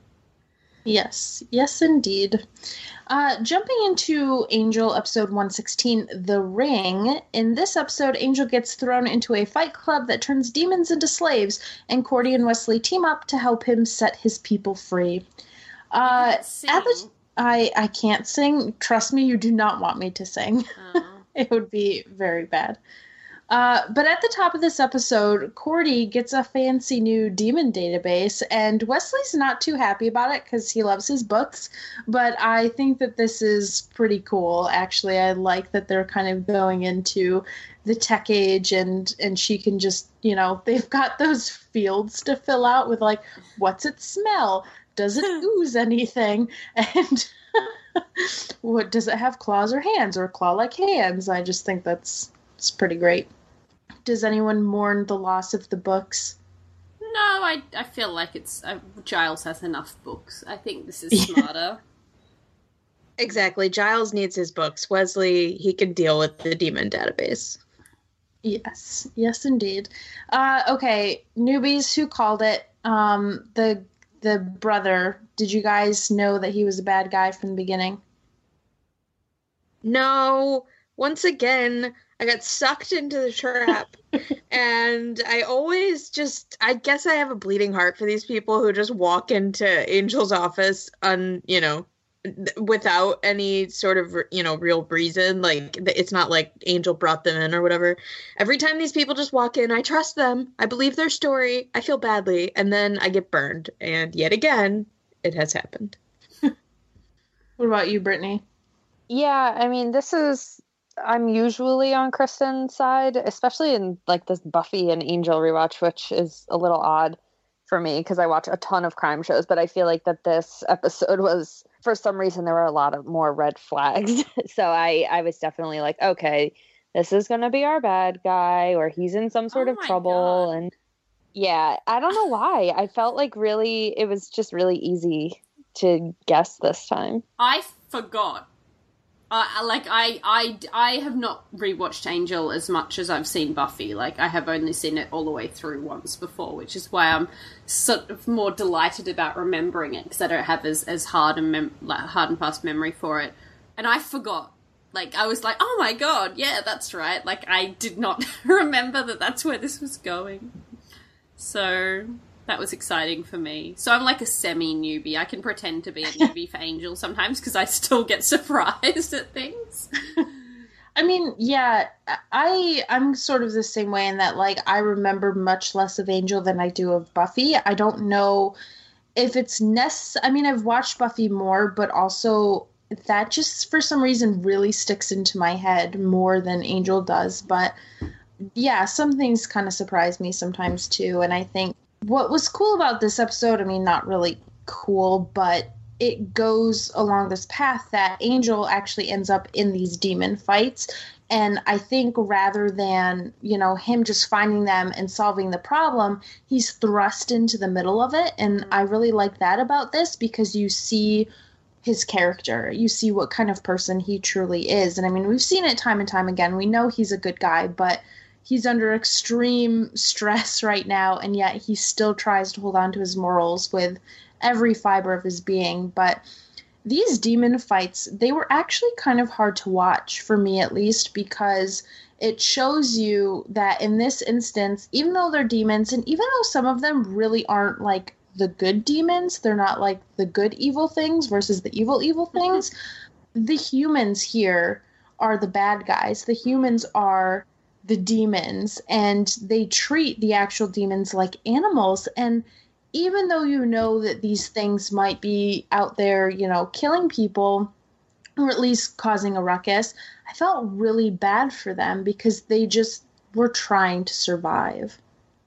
Yes, yes, indeed. Uh, jumping into Angel episode one sixteen, The Ring. In this episode, Angel gets thrown into a fight club that turns demons into slaves, and Cordy and Wesley team up to help him set his people free. Uh, at the, I, I can't sing. Trust me, you do not want me to sing. Oh. It would be very bad. Uh, but at the top of this episode, Cordy gets a fancy new demon database, and Wesley's not too happy about it because he loves his books, but I think that this is pretty cool. Actually, I like that they're kind of going into the tech age, and, and she can just, you know, they've got those fields to fill out with, like, what's it smell? Does it ooze anything? And what does it have, claws or hands, or claw-like hands? I just think that's it's pretty great. Does anyone mourn the loss of the books? No, I, I feel like it's uh, Giles has enough books. I think this is smarter. Exactly. Giles needs his books. Wesley, he can deal with the demon database. Yes, yes, indeed. Uh, okay, newbies, who called it? Um, the the brother. Did you guys know that he was a bad guy from the beginning? No. Once again, I got sucked into the trap. And I always just, I guess I have a bleeding heart for these people who just walk into Angel's office on, you know, without any sort of, you know, real reason. Like, it's not like Angel brought them in or whatever. Every time these people just walk in, I trust them. I believe their story. I feel badly. And then I get burned. And yet again, it has happened. What about you, Brittany? Yeah, I mean, this is, I'm usually on Kristen's side, especially in like this Buffy and Angel rewatch, which is a little odd for me because I watch a ton of crime shows, but I feel like that this episode was, for some reason, there were a lot of more red flags. So I, I was definitely like, okay, this is going to be our bad guy, or he's in some sort Oh of my trouble. God. And yeah, I don't know why. I felt like really, it was just really easy to guess this time. I forgot. Uh, like, I, I, I have not rewatched Angel as much as I've seen Buffy. Like, I have only seen it all the way through once before, which is why I'm sort of more delighted about remembering it, because I don't have as, as hard, and mem- like, hard and fast memory for it. And I forgot. Like, I was like, oh my god, yeah, that's right. Like, I did not remember that that's where this was going. So that was exciting for me. So I'm like a semi-newbie. I can pretend to be a newbie for Angel sometimes because I still get surprised at things. I mean, yeah, I, I'm sort of the same way in that, like, I remember much less of Angel than I do of Buffy. I don't know if it's necessary. I mean, I've watched Buffy more, but also that just for some reason really sticks into my head more than Angel does. But yeah, some things kind of surprise me sometimes too. And I think what was cool about this episode, I mean, not really cool, but it goes along this path that Angel actually ends up in these demon fights. And I think rather than, you know, him just finding them and solving the problem, he's thrust into the middle of it. And I really like that about this because you see his character. You see what kind of person he truly is. And I mean, we've seen it time and time again. We know he's a good guy, but he's under extreme stress right now, and yet he still tries to hold on to his morals with every fiber of his being. But these demon fights, they were actually kind of hard to watch, for me at least, because it shows you that in this instance, even though they're demons, and even though some of them really aren't like the good demons, they're not like the good evil things versus the evil evil things, the humans here are the bad guys. The humans are the demons, and they treat the actual demons like animals. And even though you know that these things might be out there, you know, killing people, or at least causing a ruckus, I felt really bad for them because they just were trying to survive.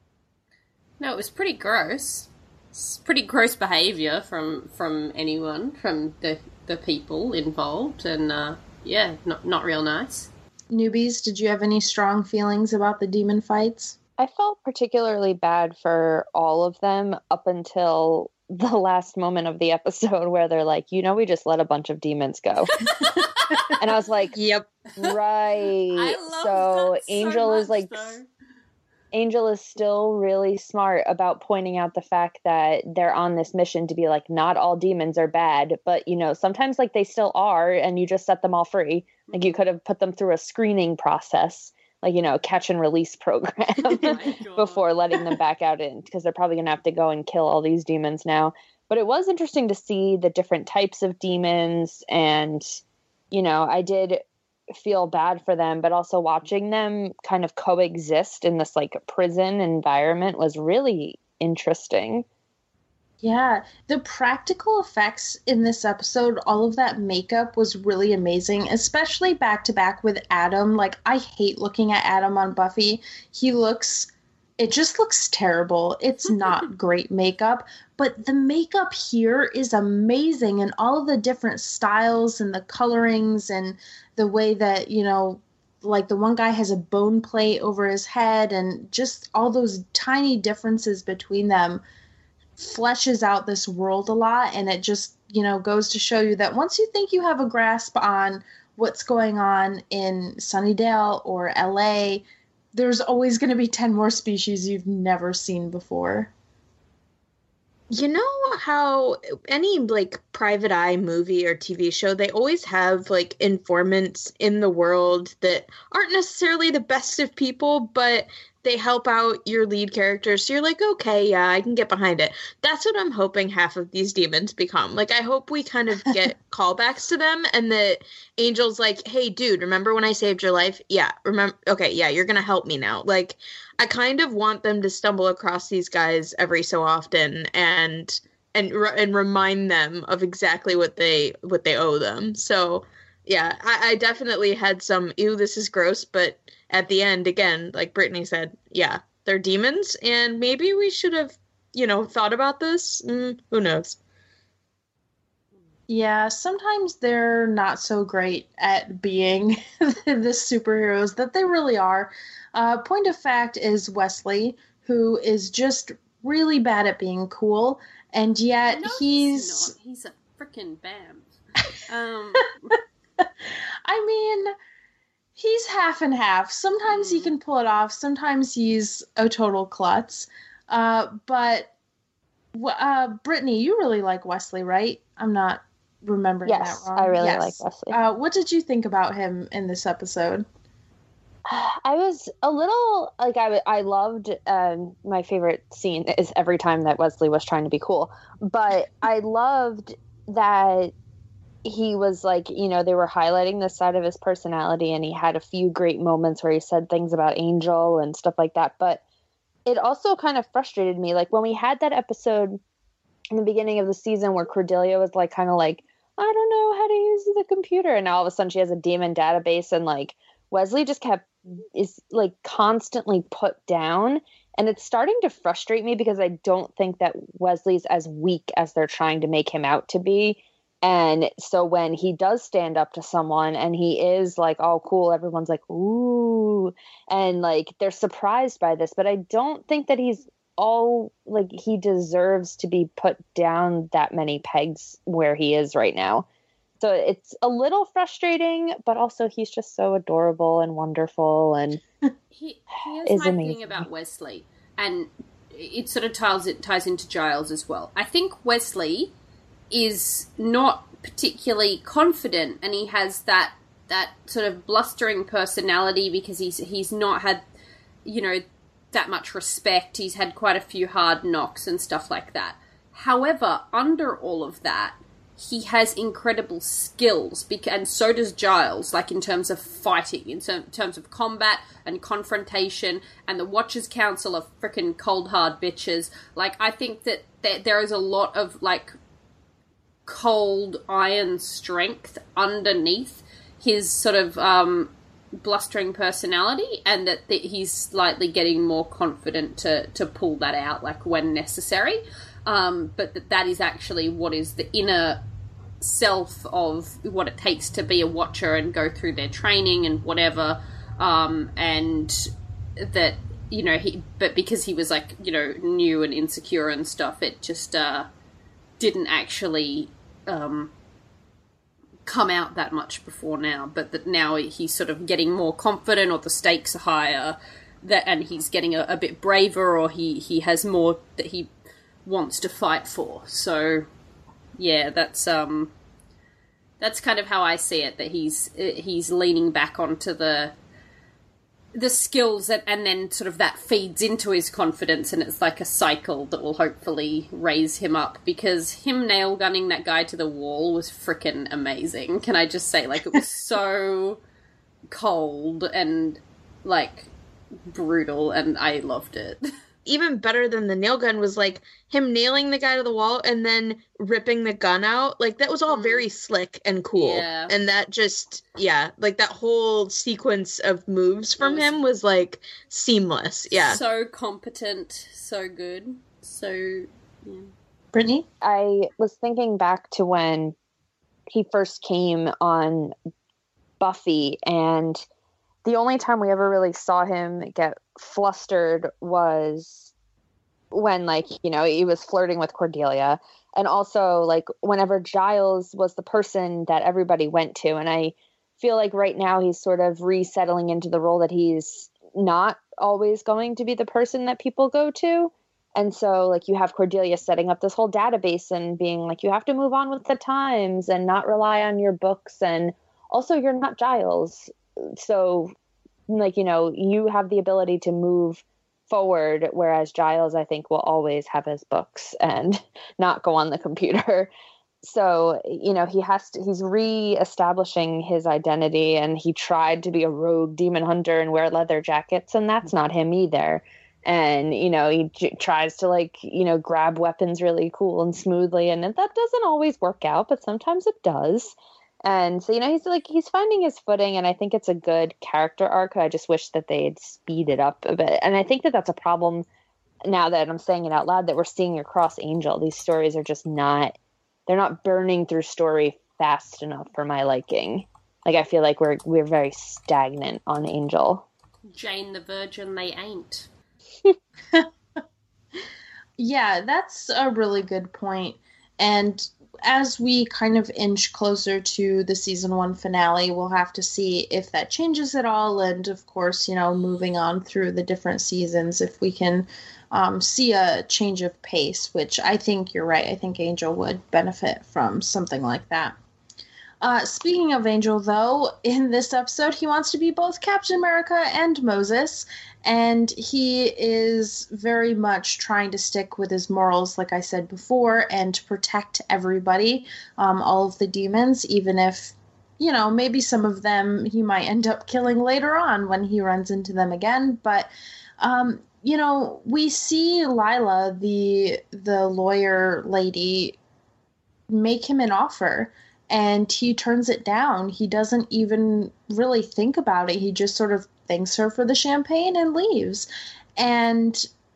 No, it was pretty gross. It's pretty gross behaviour from, from anyone, from the, the people involved, and uh, yeah, not not real nice. Newbies, did you have any strong feelings about the demon fights? I felt particularly bad for all of them up until the last moment of the episode where they're like, you know, we just let a bunch of demons go. And I was like, Yep. Right. I love so that so Angel is much, like, though. Angel is still really smart about pointing out the fact that they're on this mission to be like, not all demons are bad, but you know, sometimes like they still are, and you just set them all free. Like you could have put them through a screening process, like, you know, a catch and release program Oh before letting them back out in, because they're probably going to have to go and kill all these demons now. But it was interesting to see the different types of demons, and, you know, I did feel bad for them, but also watching them kind of coexist in this like prison environment was really interesting. Yeah, the practical effects in this episode, all of that makeup was really amazing, especially back to back with Adam. Like, I hate looking at Adam on Buffy. He looks, it just looks terrible. It's not great makeup, but the makeup here is amazing, and all of the different styles and the colorings and the way that, you know, like the one guy has a bone plate over his head, and just all those tiny differences between them fleshes out this world a lot. And it just, you know, goes to show you that once you think you have a grasp on what's going on in Sunnydale or L A, there's always going to be ten more species you've never seen before. You know how any like private eye movie or T V show, they always have like informants in the world that aren't necessarily the best of people, but they help out your lead characters. So you're like, okay, yeah, I can get behind it. That's what I'm hoping half of these demons become. Like, I hope we kind of get callbacks to them and that Angel's like, hey, dude, remember when I saved your life? Yeah, remember? Okay, yeah, you're going to help me now. Like, I kind of want them to stumble across these guys every so often and and and remind them of exactly what they what they owe them. So yeah, I, I definitely had some ew, this is gross, but at the end, again, like Brittany said, yeah, they're demons, and maybe we should have, you know, thought about this. Mm, who knows? Yeah, sometimes they're not so great at being the superheroes that they really are. Uh, point of fact is Wesley, who is just really bad at being cool, and yet no, he's... he's not. He's a freaking bam. Um... I mean, he's half and half. Sometimes mm. he can pull it off. Sometimes he's a total klutz. Uh, but, uh, Brittany, you really like Wesley, right? I'm not remembering yes, that wrong. I really yes. like Wesley. Uh, what did you think about him in this episode? I was a little, like, I, I loved, um, my favorite scene is every time that Wesley was trying to be cool. But I loved that he was like, you know, they were highlighting this side of his personality, and he had a few great moments where he said things about Angel and stuff like that. But it also kind of frustrated me. Like when we had that episode in the beginning of the season where Cordelia was like, kind of like, I don't know how to use the computer. And now all of a sudden she has a demon database, and like Wesley just kept is like constantly put down. And it's starting to frustrate me because I don't think that Wesley's as weak as they're trying to make him out to be. And so when he does stand up to someone and he is like, oh, cool, everyone's like, ooh, and like they're surprised by this. But I don't think that he's all like he deserves to be put down that many pegs where he is right now. So it's a little frustrating, but also he's just so adorable and wonderful. And he, here's is my amazing. thing about Wesley, and it sort of ties it ties into Giles as well. I think Wesley is not particularly confident, and he has that that sort of blustering personality because he's he's not had, you know, that much respect. He's had quite a few hard knocks and stuff like that. However, under all of that, he has incredible skills, and so does Giles, like in terms of fighting, in terms of combat and confrontation, and the Watchers Council are freaking cold hard bitches. Like, I think that there is a lot of, like, cold iron strength underneath his sort of um, blustering personality, and that, that he's slightly getting more confident to, to pull that out, like, when necessary. Um, but that that is actually what is the inner self of what it takes to be a Watcher and go through their training and whatever. Um, and that, you know, he, but because he was like, you know, new and insecure and stuff, it just, uh, didn't actually, um, come out that much before now, but that now he's sort of getting more confident, or the stakes are higher, that, and he's getting a, a bit braver, or he, he has more that he wants to fight for. So yeah, that's um that's kind of how I see it, that he's he's leaning back onto the the skills that, and then sort of that feeds into his confidence, and it's like a cycle that will hopefully raise him up, because him nail gunning that guy to the wall was freaking amazing. Can I just say, like, it was so cold and like brutal, and I loved it. Even better than the nail gun was like him nailing the guy to the wall and then ripping the gun out. Like, that was all mm. very slick and cool. Yeah. And that just, yeah, like that whole sequence of moves from was him was like seamless. Yeah. So competent, so good. So, yeah. Brittany? I was thinking back to when he first came on Buffy, and the only time we ever really saw him get flustered was when, like, you know, he was flirting with Cordelia, and also like whenever Giles was the person that everybody went to. And I feel like right now he's sort of resettling into the role that he's not always going to be the person that people go to. And so, like, you have Cordelia setting up this whole database and being like, you have to move on with the times and not rely on your books. And also, you're not Giles. So, like, you know, you have the ability to move forward, whereas Giles, I think, will always have his books and not go on the computer. So, you know, he has to, he's re-establishing his identity, and he tried to be a rogue demon hunter and wear leather jackets, and that's not him either. And, you know, he j- tries to, like, you know, grab weapons really cool and smoothly. And that doesn't always work out, but sometimes it does. And so, you know, he's like, he's finding his footing. And I think it's a good character arc. I just wish that they'd speed it up a bit. And I think that that's a problem now that I'm saying it out loud, that we're seeing across Angel. These stories are just not, they're not burning through story fast enough for my liking. Like, I feel like we're, we're very stagnant on Angel. Jane the Virgin, they ain't. Yeah, that's a really good point. And as we kind of inch closer to the season one finale, we'll have to see if that changes at all. And of course, you know, moving on through the different seasons, if we can um, see a change of pace, which I think you're right. I think Angel would benefit from something like that. Uh, speaking of Angel, though, in this episode, he wants to be both Captain America and Moses, and he is very much trying to stick with his morals, like I said before, and to protect everybody, um, all of the demons, even if, you know, maybe some of them he might end up killing later on when he runs into them again. But, um, you know, we see Lila, the the lawyer lady, make him an offer. And he turns it down. He doesn't even really think about it. He just sort of thanks her for the champagne and leaves. And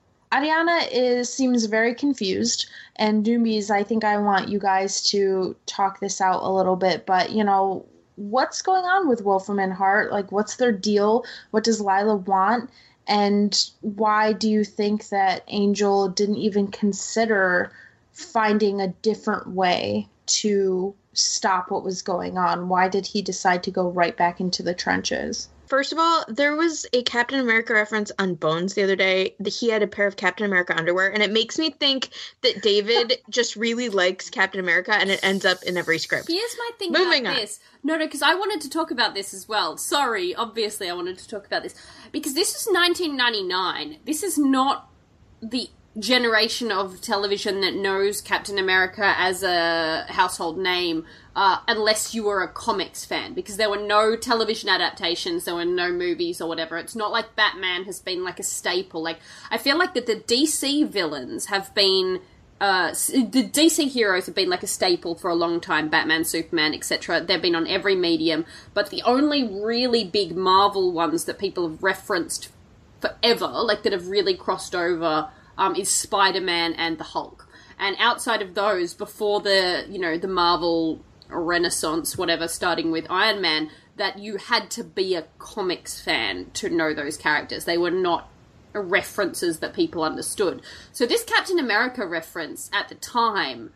Ariana is seems very confused. And Doomies, I think I want you guys to talk this out a little bit. But, you know, what's going on with Wolfram and Hart? Like, what's their deal? What does Lila want? And why do you think that Angel didn't even consider finding a different way to stop what was going on? Why did he decide to go right back into the trenches? First of all, there was a Captain America reference on Bones the other day that he had a pair of Captain America underwear, and it makes me think that David just really likes Captain America, and it ends up in every script. Here's my thing Moving about on. this. No, no, because I wanted to talk about this as well. Sorry, obviously I wanted to talk about this. Because this is nineteen ninety-nine. This is not the generation of television that knows Captain America as a household name, uh, unless you were a comics fan, because there were no television adaptations, there were no movies or whatever. It's not like Batman has been like a staple. Like, I feel like that the D C villains have been, uh, the D C heroes have been like a staple for a long time, Batman, Superman, et cetera. They've been on every medium, but the only really big Marvel ones that people have referenced forever, like that have really crossed over, Um, is Spider-Man and the Hulk. And outside of those, before the, you know, the Marvel Renaissance, whatever, starting with Iron Man, that you had to be a comics fan to know those characters. They were not references that people understood. So this Captain America reference at the time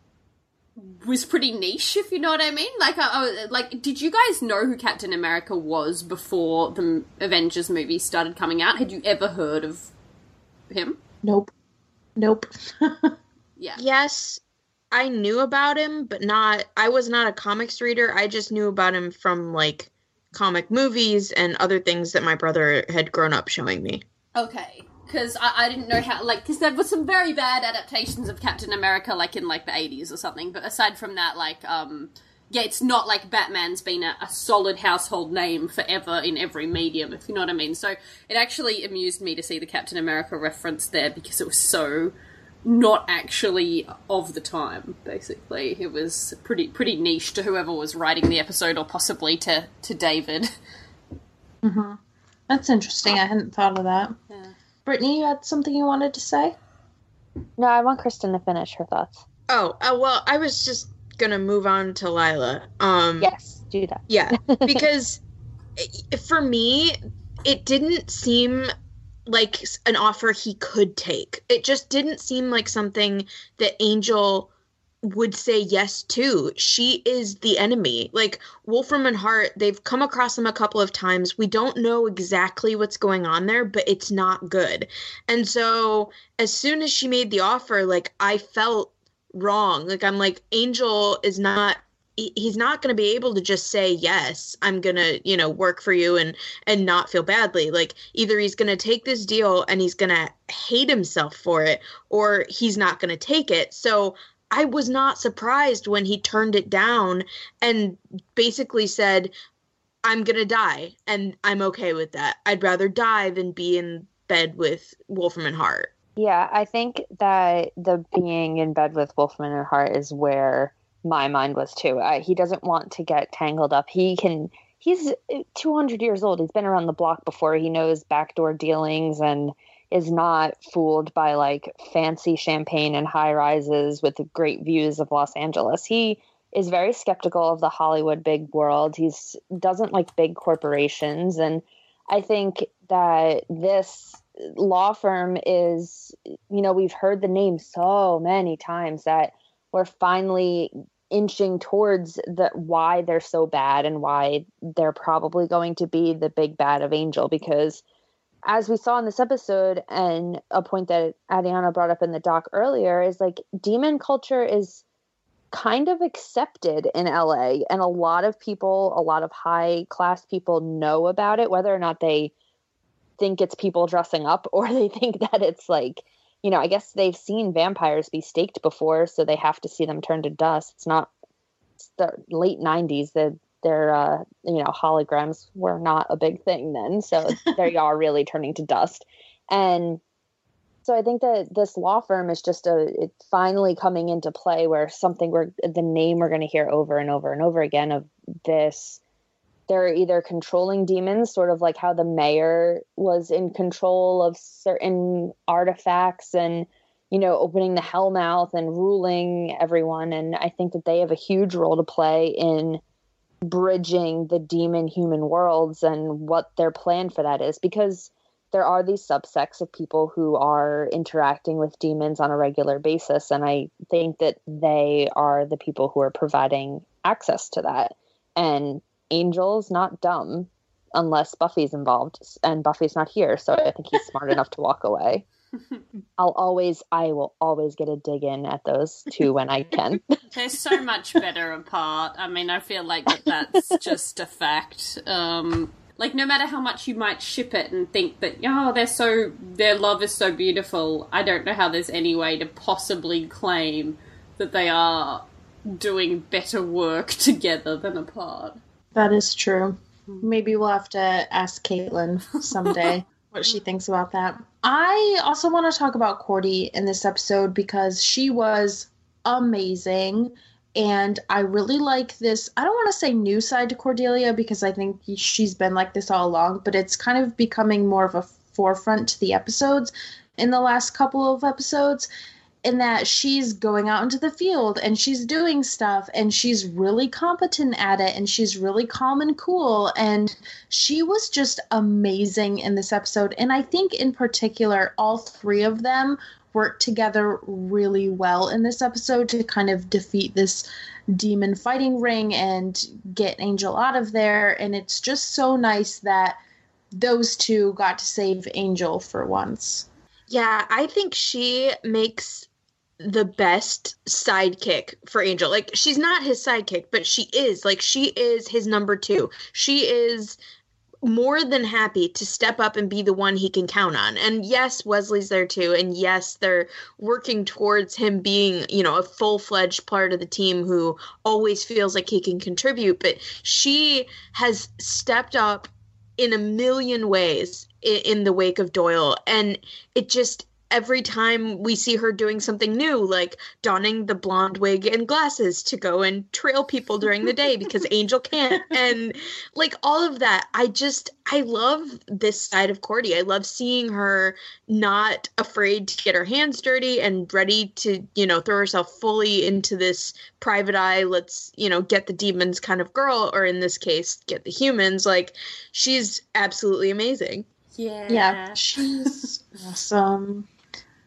was pretty niche, if you know what I mean. Like, uh, uh, like, did you guys know who Captain America was before the Avengers movies started coming out? Had you ever heard of him? Nope. Nope. Yeah. Yes, I knew about him, but not, I was not a comics reader. I just knew about him from, like, comic movies and other things that my brother had grown up showing me. Okay. Because I, I didn't know how, like, because there were some very bad adaptations of Captain America, like, in, like, the eighties or something. But aside from that, like, um, yeah, it's not like Batman's been a, a solid household name forever in every medium, if you know what I mean. So it actually amused me to see the Captain America reference there, because it was so not actually of the time, basically. It was pretty pretty niche to whoever was writing the episode, or possibly to, to David. Mm-hmm. That's interesting. I hadn't thought of that. Yeah. Brittany, you had something you wanted to say? No, I want Kristen to finish her thoughts. Oh, uh, well, I was just gonna move on to Lila. Um, Yes, do that. Yeah, because i- for me, it didn't seem like an offer he could take. It just didn't seem like something that Angel would say yes to. She is the enemy. Like, Wolfram and Hart, they've come across him a couple of times. We don't know exactly what's going on there, but it's not good. And so as soon as she made the offer, like, I felt wrong. Like, I'm like, Angel is not, he's not going to be able to just say, yes, I'm going to, you know, work for you and, and not feel badly. Like, either he's going to take this deal and he's going to hate himself for it, or he's not going to take it. So I was not surprised when he turned it down and basically said, I'm going to die, and I'm okay with that. I'd rather die than be in bed with Wolfram and Hart. Yeah, I think that the being in bed with Wolfram and Hart is where my mind was too. Uh, he doesn't want to get tangled up. He can, he's two hundred years old. He's been around the block before. He knows backdoor dealings and is not fooled by like fancy champagne and high rises with great views of Los Angeles. He is very skeptical of the Hollywood big world. He's doesn't like big corporations. And I think that this law firm is, you know, we've heard the name so many times that we're finally inching towards the why they're so bad and why they're probably going to be the big bad of Angel, because as we saw in this episode, and a point that Adiana brought up in the doc earlier, is like demon culture is kind of accepted in L A, and a lot of people, a lot of high class people know about it, whether or not they think it's people dressing up or they think that it's like, you know, I guess they've seen vampires be staked before, so they have to see them turn to dust. It's not it's the late nineties. The Their, uh, you know, holograms were not a big thing then. So they are really turning to dust. And so I think that this law firm is just a, it's finally coming into play where something we're, the name we're going to hear over and over and over again of this, they're either controlling demons, sort of like how the mayor was in control of certain artifacts and, you know, opening the Hellmouth and ruling everyone. And I think that they have a huge role to play in bridging the demon human worlds and what their plan for that is, because there are these subsects of people who are interacting with demons on a regular basis, and I think that they are the people who are providing access to that. And Angel's not dumb unless Buffy's involved, and Buffy's not here, so I think he's smart enough to walk away. I'll always, I will always get a dig in at those two when I can. They're so much better apart. I mean, I feel like that that's just a fact. Um, like, no matter how much you might ship it and think that, oh, they're so, their love is so beautiful, I don't know how there's any way to possibly claim that they are doing better work together than apart. That is true. Maybe we'll have to ask Caitlin someday what she thinks about that. I also want to talk about Cordy in this episode because she was amazing, and I really like this. I don't want to say new side to Cordelia because I think she's been like this all along, but it's kind of becoming more of a forefront to the episodes in the last couple of episodes, in that she's going out into the field and she's doing stuff and she's really competent at it and she's really calm and cool. And she was just amazing in this episode. And I think in particular, all three of them worked together really well in this episode to kind of defeat this demon fighting ring and get Angel out of there. And it's just so nice that those two got to save Angel for once. Yeah, I think she makes the best sidekick for Angel. Like, she's not his sidekick, but she is. Like, she is his number two. She is more than happy to step up and be the one he can count on. And yes, Wesley's there too. And yes, they're working towards him being, you know, a full-fledged part of the team who always feels like he can contribute. But she has stepped up in a million ways in, in the wake of Doyle. And it just, every time we see her doing something new, like donning the blonde wig and glasses to go and trail people during the day because Angel can't. And like all of that, I just, I love this side of Cordy. I love seeing her not afraid to get her hands dirty and ready to, you know, throw herself fully into this private eye, let's, you know, get the demons kind of girl, or in this case, get the humans. Like, she's absolutely amazing. Yeah. Yeah, she's awesome.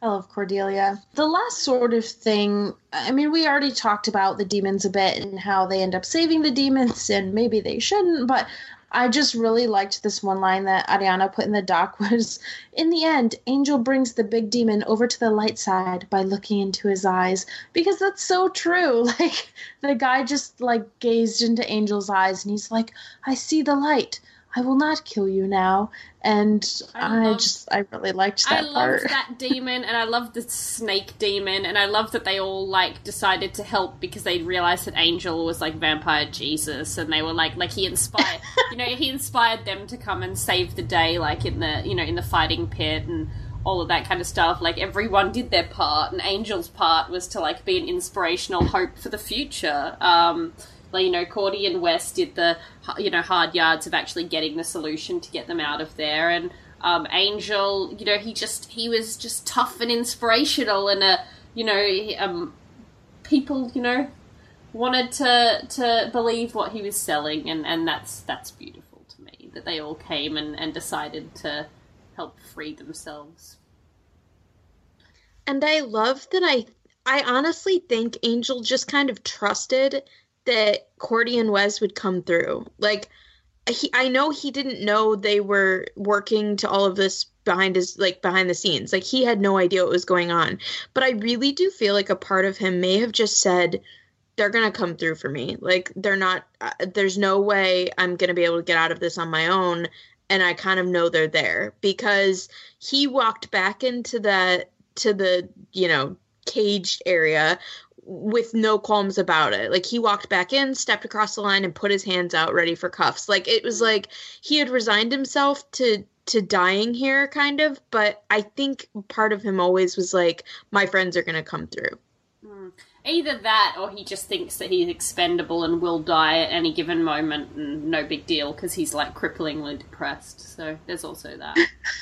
I love Cordelia. The last sort of thing, I mean, we already talked about the demons a bit and how they end up saving the demons, and maybe they shouldn't, but I just really liked this one line that Ariana put in the doc was, in the end, Angel brings the big demon over to the light side by looking into his eyes, because that's so true. Like, the guy just, like, gazed into Angel's eyes, and he's like, I see the light. I will not kill you now. And I, I loved, just, I really liked that I part. loved that demon, and I loved the snake demon, and I loved that they all, like, decided to help because they realized that Angel was, like, vampire Jesus, and they were, like, like, he inspired, you know, he inspired them to come and save the day, like, in the, you know, in the fighting pit, and all of that kind of stuff. Like, everyone did their part, and Angel's part was to, like, be an inspirational hope for the future. Um... Like, you know, Cordy and Wes did the, you know, hard yards of actually getting the solution to get them out of there. And um, Angel, you know, he just, he was just tough and inspirational. And, uh, you know, he, um, people, you know, wanted to to believe what he was selling. And, and that's that's beautiful to me, that they all came and, and decided to help free themselves. And I love that I, I honestly think Angel just kind of trusted that Cordy and Wes would come through. Like, he, I know he didn't know they were working to all of this behind his, like, behind the scenes. Like, he had no idea what was going on. But I really do feel like a part of him may have just said, they're going to come through for me. Like, they're not, uh, there's no way I'm going to be able to get out of this on my own. And I kind of know they're there. Because he walked back into the, to the, you know, caged area with no qualms about it. Like, he walked back in, stepped across the line, and put his hands out ready for cuffs. Like, it was like he had resigned himself to to dying here, kind of. But I think part of him always was like, my friends are going to come through. Mm. Either that, or he just thinks that he's expendable and will die at any given moment, and no big deal, because he's, like, cripplingly depressed. So there's also that.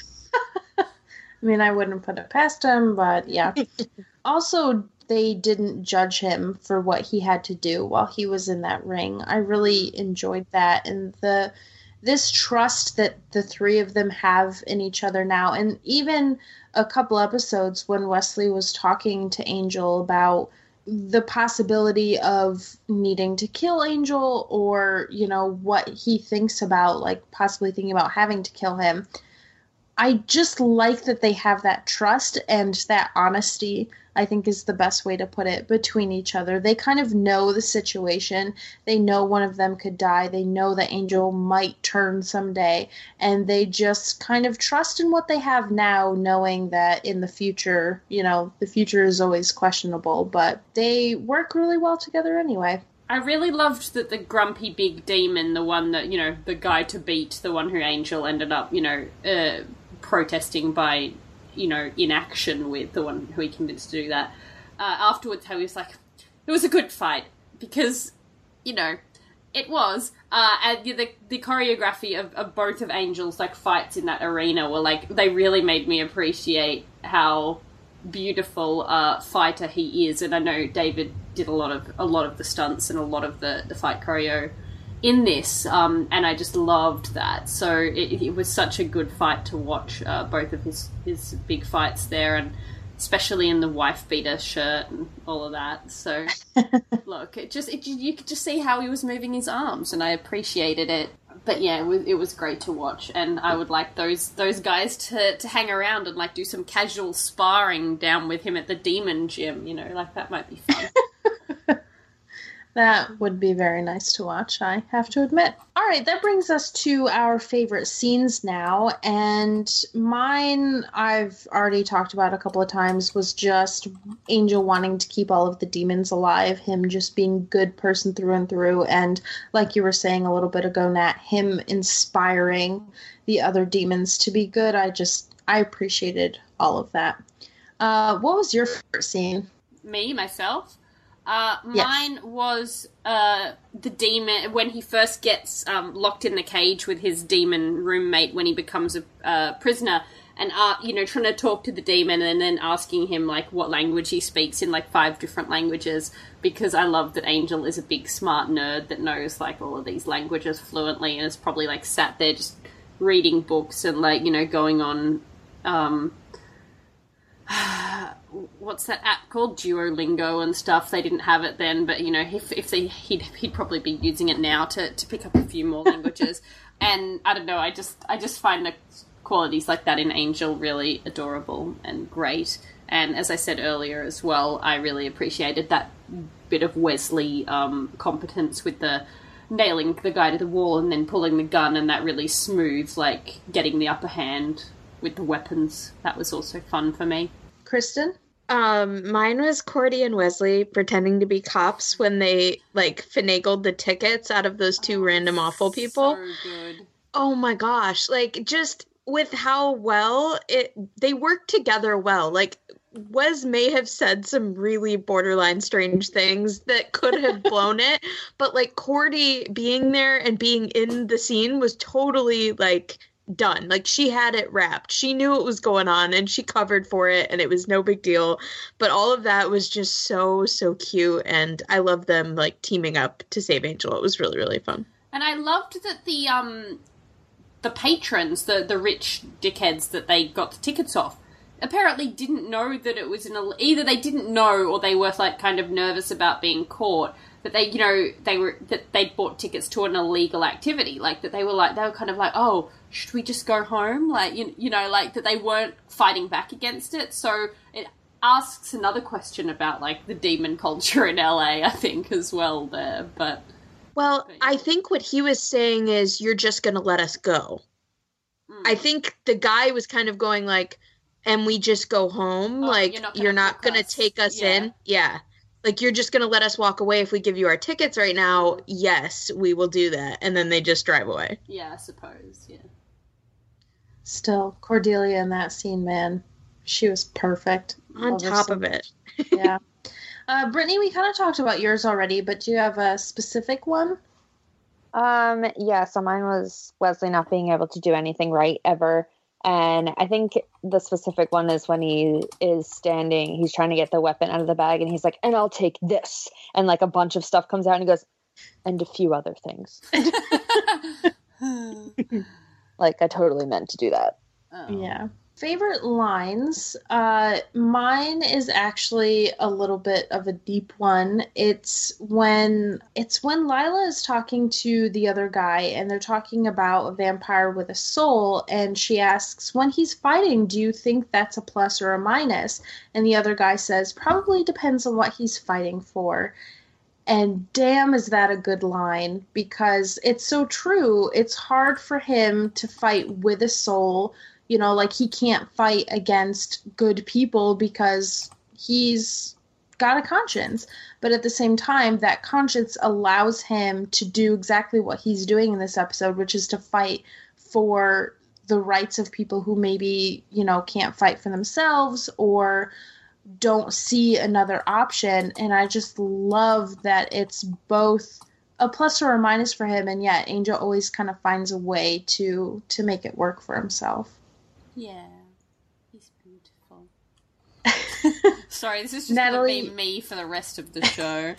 I mean, I wouldn't put it past him, but yeah. Also, they didn't judge him for what he had to do while he was in that ring. I really enjoyed that, and the this trust that the three of them have in each other now. And even a couple episodes when Wesley was talking to Angel about the possibility of needing to kill Angel, or, you know, what he thinks about, like, possibly thinking about having to kill him. I just like that they have that trust and that honesty, I think is the best way to put it, between each other. They kind of know the situation. They know one of them could die. They know that Angel might turn someday. And they just kind of trust in what they have now, knowing that in the future, you know, the future is always questionable. But they work really well together anyway. I really loved that the grumpy big demon, the one that, you know, the guy to beat, the one who Angel ended up, you know, uh, protesting by, you know, inaction with, the one who he convinced to do that. Uh, afterwards, how he was like, it was a good fight, because, you know, it was. Uh, and the the choreography of, of both of Angel's, like, fights in that arena were, like, they really made me appreciate how beautiful uh, fighter he is. And I know David did a lot of a lot of the stunts and a lot of the, the fight choreo in this, um, and I just loved that. So it, it was such a good fight to watch, uh, both of his, his big fights there, and especially in the wife beater shirt and all of that. So look, it just it, you could just see how he was moving his arms, and I appreciated it. But yeah, it was, it was great to watch, and I would like those those guys to, to hang around and, like, do some casual sparring down with him at the demon gym, you know, like, that might be fun. That would be very nice to watch, I have to admit. All right, that brings us to our favorite scenes now, and mine, I've already talked about a couple of times, was just Angel wanting to keep all of the demons alive, him just being a good person through and through, and like you were saying a little bit ago, Nat, him inspiring the other demons to be good. I just, I appreciated all of that. Uh, what was your favorite scene? Me, myself? Uh, mine yes. was uh, the demon, when he first gets um, locked in the cage with his demon roommate when he becomes a uh, prisoner, and, uh, you know, trying to talk to the demon and then asking him, like, what language he speaks in, like, five different languages, because I love that Angel is a big smart nerd that knows, like, all of these languages fluently, and is probably, like, sat there just reading books and, like, you know, going on, um... what's that app called? Duolingo and stuff. They didn't have it then, but, you know, if, if they, he'd, he'd probably be using it now to, to pick up a few more languages. And I don't know, I just, I just find the qualities like that in Angel really adorable and great. And as I said earlier as well, I really appreciated that bit of Wesley um, competence with the nailing the guy to the wall and then pulling the gun, and that really smooth, like, getting the upper hand with the weapons. That was also fun for me. Kristen? Um, mine was Cordy and Wesley pretending to be cops when they, like, finagled the tickets out of those two oh, random awful people. So good. Oh my gosh. Like, just with how well it, they worked together well. Like, Wes may have said some really borderline strange things that could have blown it, but, like, Cordy being there and being in the scene was totally, like, done. Like, she had it wrapped. She knew what was going on, and she covered for it, and it was no big deal. But all of that was just so, so cute, and I love them, like, teaming up to save Angel. It was really, really fun. And I loved that the, um, the patrons, the, the rich dickheads that they got the tickets off, apparently didn't know that it was an... Either they didn't know, or they were, like, kind of nervous about being caught. That they, you know, they were... That they'd bought tickets to an illegal activity. Like, that they were, like... They were kind of like, oh, should we just go home? Like, you, you know, like, that they weren't fighting back against it. So it asks another question about, like, the demon culture in L A, I think, as well there. But... Well, but, yeah. I think what he was saying is, you're just going to let us go. Mm. I think the guy was kind of going, like... And we just go home, oh, like, you're not gonna, you're not gonna take us yeah. in. Yeah. Like, you're just gonna let us walk away if we give you our tickets right now. Yes, we will do that. And then they just drive away. Yeah, I suppose, yeah. Still, Cordelia in that scene, man, she was perfect. On Love top of it. Yeah. Uh, Brittany, we kind of talked about yours already, but do you have a specific one? Um, yeah, so mine was Wesley not being able to do anything right ever. And I think the specific one is when he is standing, he's trying to get the weapon out of the bag, and he's like, and I'll take this. And, like, a bunch of stuff comes out, and he goes, and a few other things. Like, I totally meant to do that. Oh. Yeah. Favorite lines. Uh, mine is actually a little bit of a deep one. It's when it's when Lila is talking to the other guy, and they're talking about a vampire with a soul, and she asks, when he's fighting, do you think that's a plus or a minus? And the other guy says, probably depends on what he's fighting for. And damn, is that a good line, because it's so true. It's hard for him to fight with a soul. You know, like, he can't fight against good people because he's got a conscience. But at the same time, that conscience allows him to do exactly what he's doing in this episode, which is to fight for the rights of people who maybe, you know, can't fight for themselves or don't see another option. And I just love that it's both a plus or a minus for him, and yet Angel always kind of finds a way to to make it work for himself. Yeah, he's beautiful. Sorry, this is just Natalie... going to be me for the rest of the show.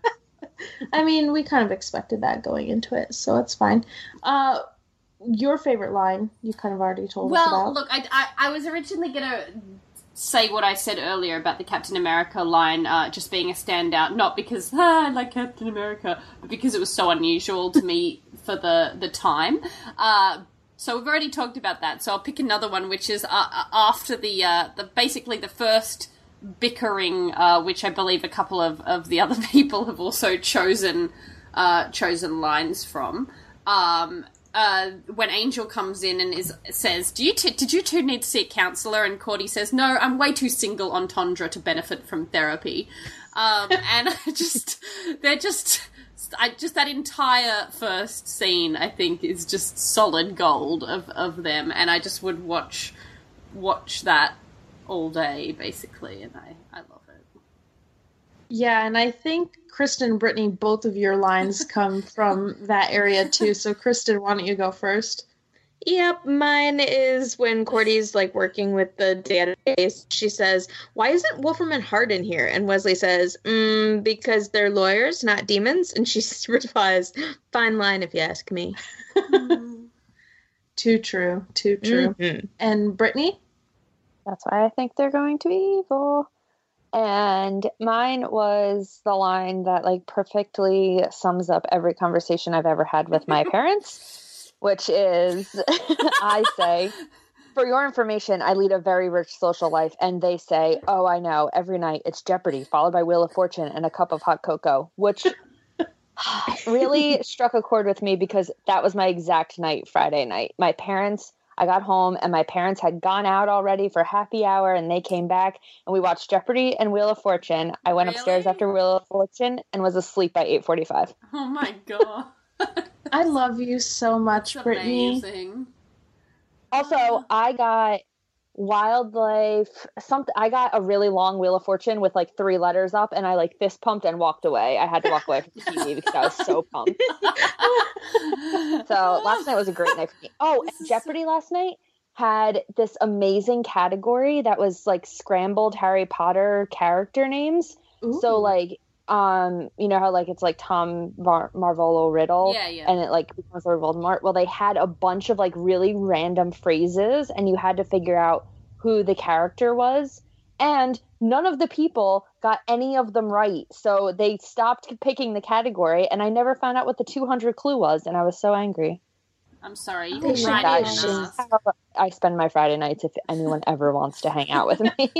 I mean, we kind of expected that going into it, so it's fine. Uh, your favorite line, you kind of already told well, us about. Well, look, I, I, I was originally going to say what I said earlier about the Captain America line uh, just being a standout, not because ah, I like Captain America, but because it was so unusual to me for the, the time. Uh, So we've already talked about that, so I'll pick another one, which is uh, after the, uh, the basically the first bickering, uh, which I believe a couple of, of the other people have also chosen uh, chosen lines from. Um, uh, when Angel comes in and is says, "Do you t- did you two need to see a counsellor?" And Cordy says, "No, I'm way too single on Tundra to benefit from therapy." Um, and I just, they're just... I just that entire first scene, I think, is just solid gold of, of them, and I just would watch watch that all day, basically, and I, I love it. Yeah, and I think Kristen and Brittany, both of your lines come from that area too. So, Kristen, why don't you go first? Yep, mine is when Cordy's, like, working with the database. She says, why isn't Wolfram and Hart in here? And Wesley says, mm, because they're lawyers, not demons. And she replies, fine line if you ask me. Too true, too true. Mm-hmm. And Brittany? That's why I think they're going to be evil. And mine was the line that like perfectly sums up every conversation I've ever had with my parents, which is I say, for your information, I lead a very rich social life. And they say, oh, I know, every night it's Jeopardy, followed by Wheel of Fortune and a cup of hot cocoa, which really struck a chord with me because that was my exact night Friday night. My parents, I got home and my parents had gone out already for happy hour and they came back and we watched Jeopardy and Wheel of Fortune. I went Really? upstairs after Wheel of Fortune and was asleep by eight forty-five. Oh my god. I love you so much, It's Brittany. amazing. Also, I got wildlife something. I got a really long Wheel of Fortune with like three letters up, and I like fist pumped and walked away. I had to walk away from the T V because I was so pumped. So last night was a great night for me. Oh, and Jeopardy last night had this amazing category that was like scrambled Harry Potter character names. Ooh. So like, um, you know how like it's like Tom Mar- Marvolo Riddle, Yeah, yeah. and it like becomes Lord Voldemort. Well, they had a bunch of like really random phrases, and you had to figure out who the character was. And none of the people got any of them right, so they stopped picking the category, and I never found out what the two hundred clue was, and I was so angry. I'm sorry, you They can should write not in ask. and ask. How I spend my Friday nights if anyone ever wants to hang out with me.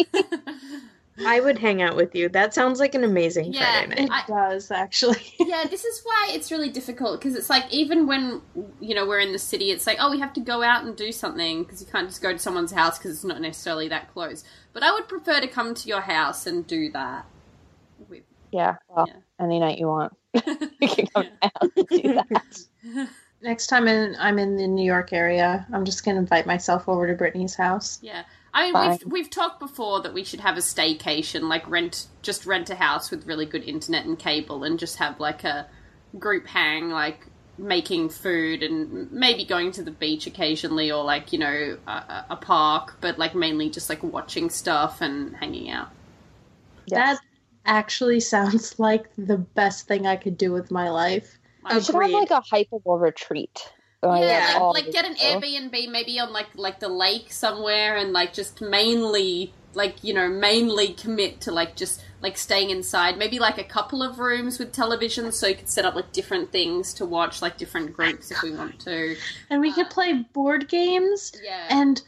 I would hang out with you. That sounds like an amazing Yeah, Friday night. It I- does, actually. Yeah, this is why it's really difficult, because it's like, even when, you know, we're in the city, it's like, oh, we have to go out and do something, because you can't just go to someone's house because it's not necessarily that close. But I would prefer to come to your house and do that. With, Yeah, well, Yeah. any night you want. You can come down and do that. Next time in, I'm in the New York area, I'm just going to invite myself over to Brittany's house. Yeah. I mean, Fine. we've we've talked before that we should have a staycation, like rent, just rent a house with really good internet and cable, and just have like a group hang, like making food and maybe going to the beach occasionally, or like, you know, a, a park, but like mainly just like watching stuff and hanging out. Yes. That actually sounds like the best thing I could do with my life. You should have Agreed. like a hypeable retreat. Like, Yeah, that's all like, like we get an do. Airbnb maybe on like like the lake somewhere, and like just mainly like, you know, mainly commit to like just like staying inside. Maybe like a couple of rooms with televisions, so you could set up like different things to watch, like different groups if we want to. And we Uh, could play board games. Yeah. And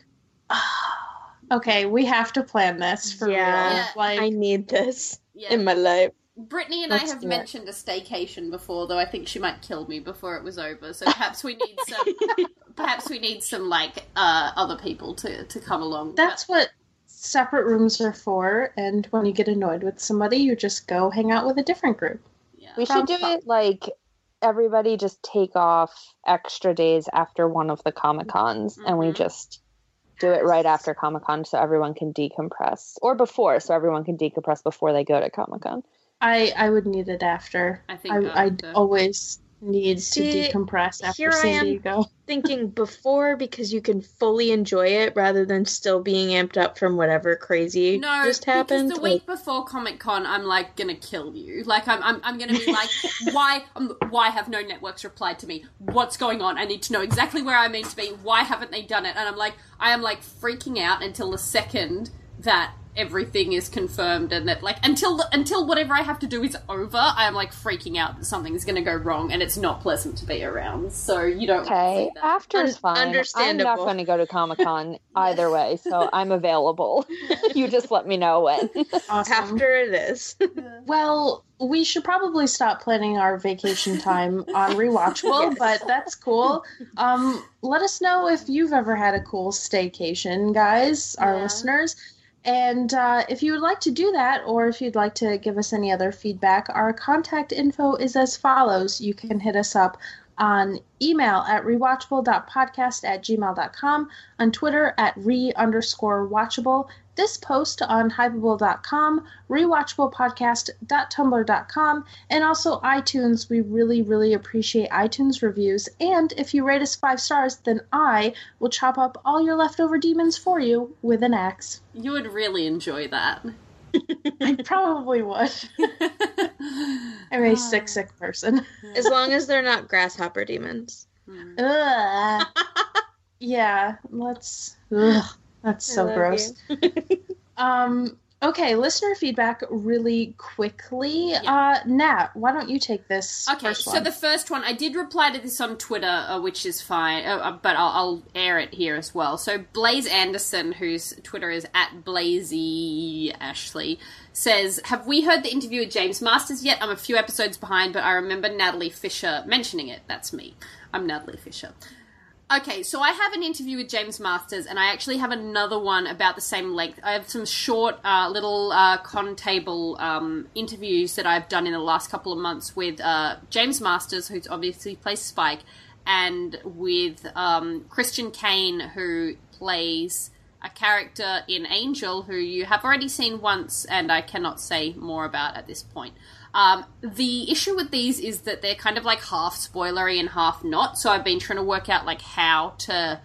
okay, we have to plan this for Yeah. real. Yeah. Like, I need this yeah. in my life. Brittany and Let's I have do it. mentioned a staycation before, though I think she might kill me before it was over. So perhaps we need some, perhaps we need some like uh, other people to, to come along. that's what separate rooms are for. And when you get annoyed with somebody, you just go hang out with a different group. But, yeah. We should do it like everybody just take off extra days after one of the Comic Cons, and we Mhm. just do it right after Comic Con so everyone can decompress, or before so everyone can decompress before they go to Comic Con. I, I would need it after. I think I, I'd after. always need See, to decompress after here I San am. Diego. Thinking before, because you can fully enjoy it rather than still being amped up from whatever crazy No, just happened. because the week before Comic Con, I'm like gonna kill you. Like I'm, I'm, I'm gonna be like, why, um, why have no networks replied to me? What's going on? I need to know exactly where I mean to be. Why haven't they done it? And I'm like, I am like freaking out until the second that everything is confirmed, and that like until until whatever I have to do is over, I am like freaking out that something's gonna go wrong, and it's not pleasant to be around. So you don't want to Okay, see that. after is Un- fine. I'm understandable. not going to go to Comic Con either way, so I'm available. You just let me know when. Awesome. After it is. Well, we should probably stop planning our vacation time on Rewatchable, Yes. but that's cool. Um, let us know if you've ever had a cool staycation, guys, our Yeah. listeners. And uh, if you would like to do that, or if you'd like to give us any other feedback, our contact info is as follows. You can hit us up on email at rewatchable.podcast at gmail.com, on Twitter at re underscore watchable, this post on hypeable dot com, rewatchablepodcast dot tumblr dot com, and also iTunes. We really, really appreciate iTunes reviews. And if you rate us five stars, then I will chop up all your leftover demons for you with an axe. You would really enjoy that. I probably would. I'm a sick, sick person. As long as they're not grasshopper demons. Hmm. Ugh. Yeah, let's. Ugh, that's I so love gross. you. Um, Okay, listener feedback really quickly. Yeah. Uh, Nat, why don't you take this Okay, first so one? the first one, I did reply to this on Twitter, uh, which is fine, uh, uh, but I'll, I'll air it here as well. So Blaze Anderson, whose Twitter is at Blazy Ashley, says, have we heard the interview with James Masters yet? I'm a few episodes behind, but I remember Natalie Fisher mentioning it. That's me. I'm Natalie Fisher. Okay, so I have an interview with James Masters, and I actually have another one about the same length. I have some short uh, little uh, con table um, interviews that I've done in the last couple of months with uh, James Masters, who obviously plays Spike, and with um, Christian Kane, who plays a character in Angel, who you have already seen once, and I cannot say more about at this point. Um, the issue with these is that they're kind of like half spoilery and half not, so I've been trying to work out like how to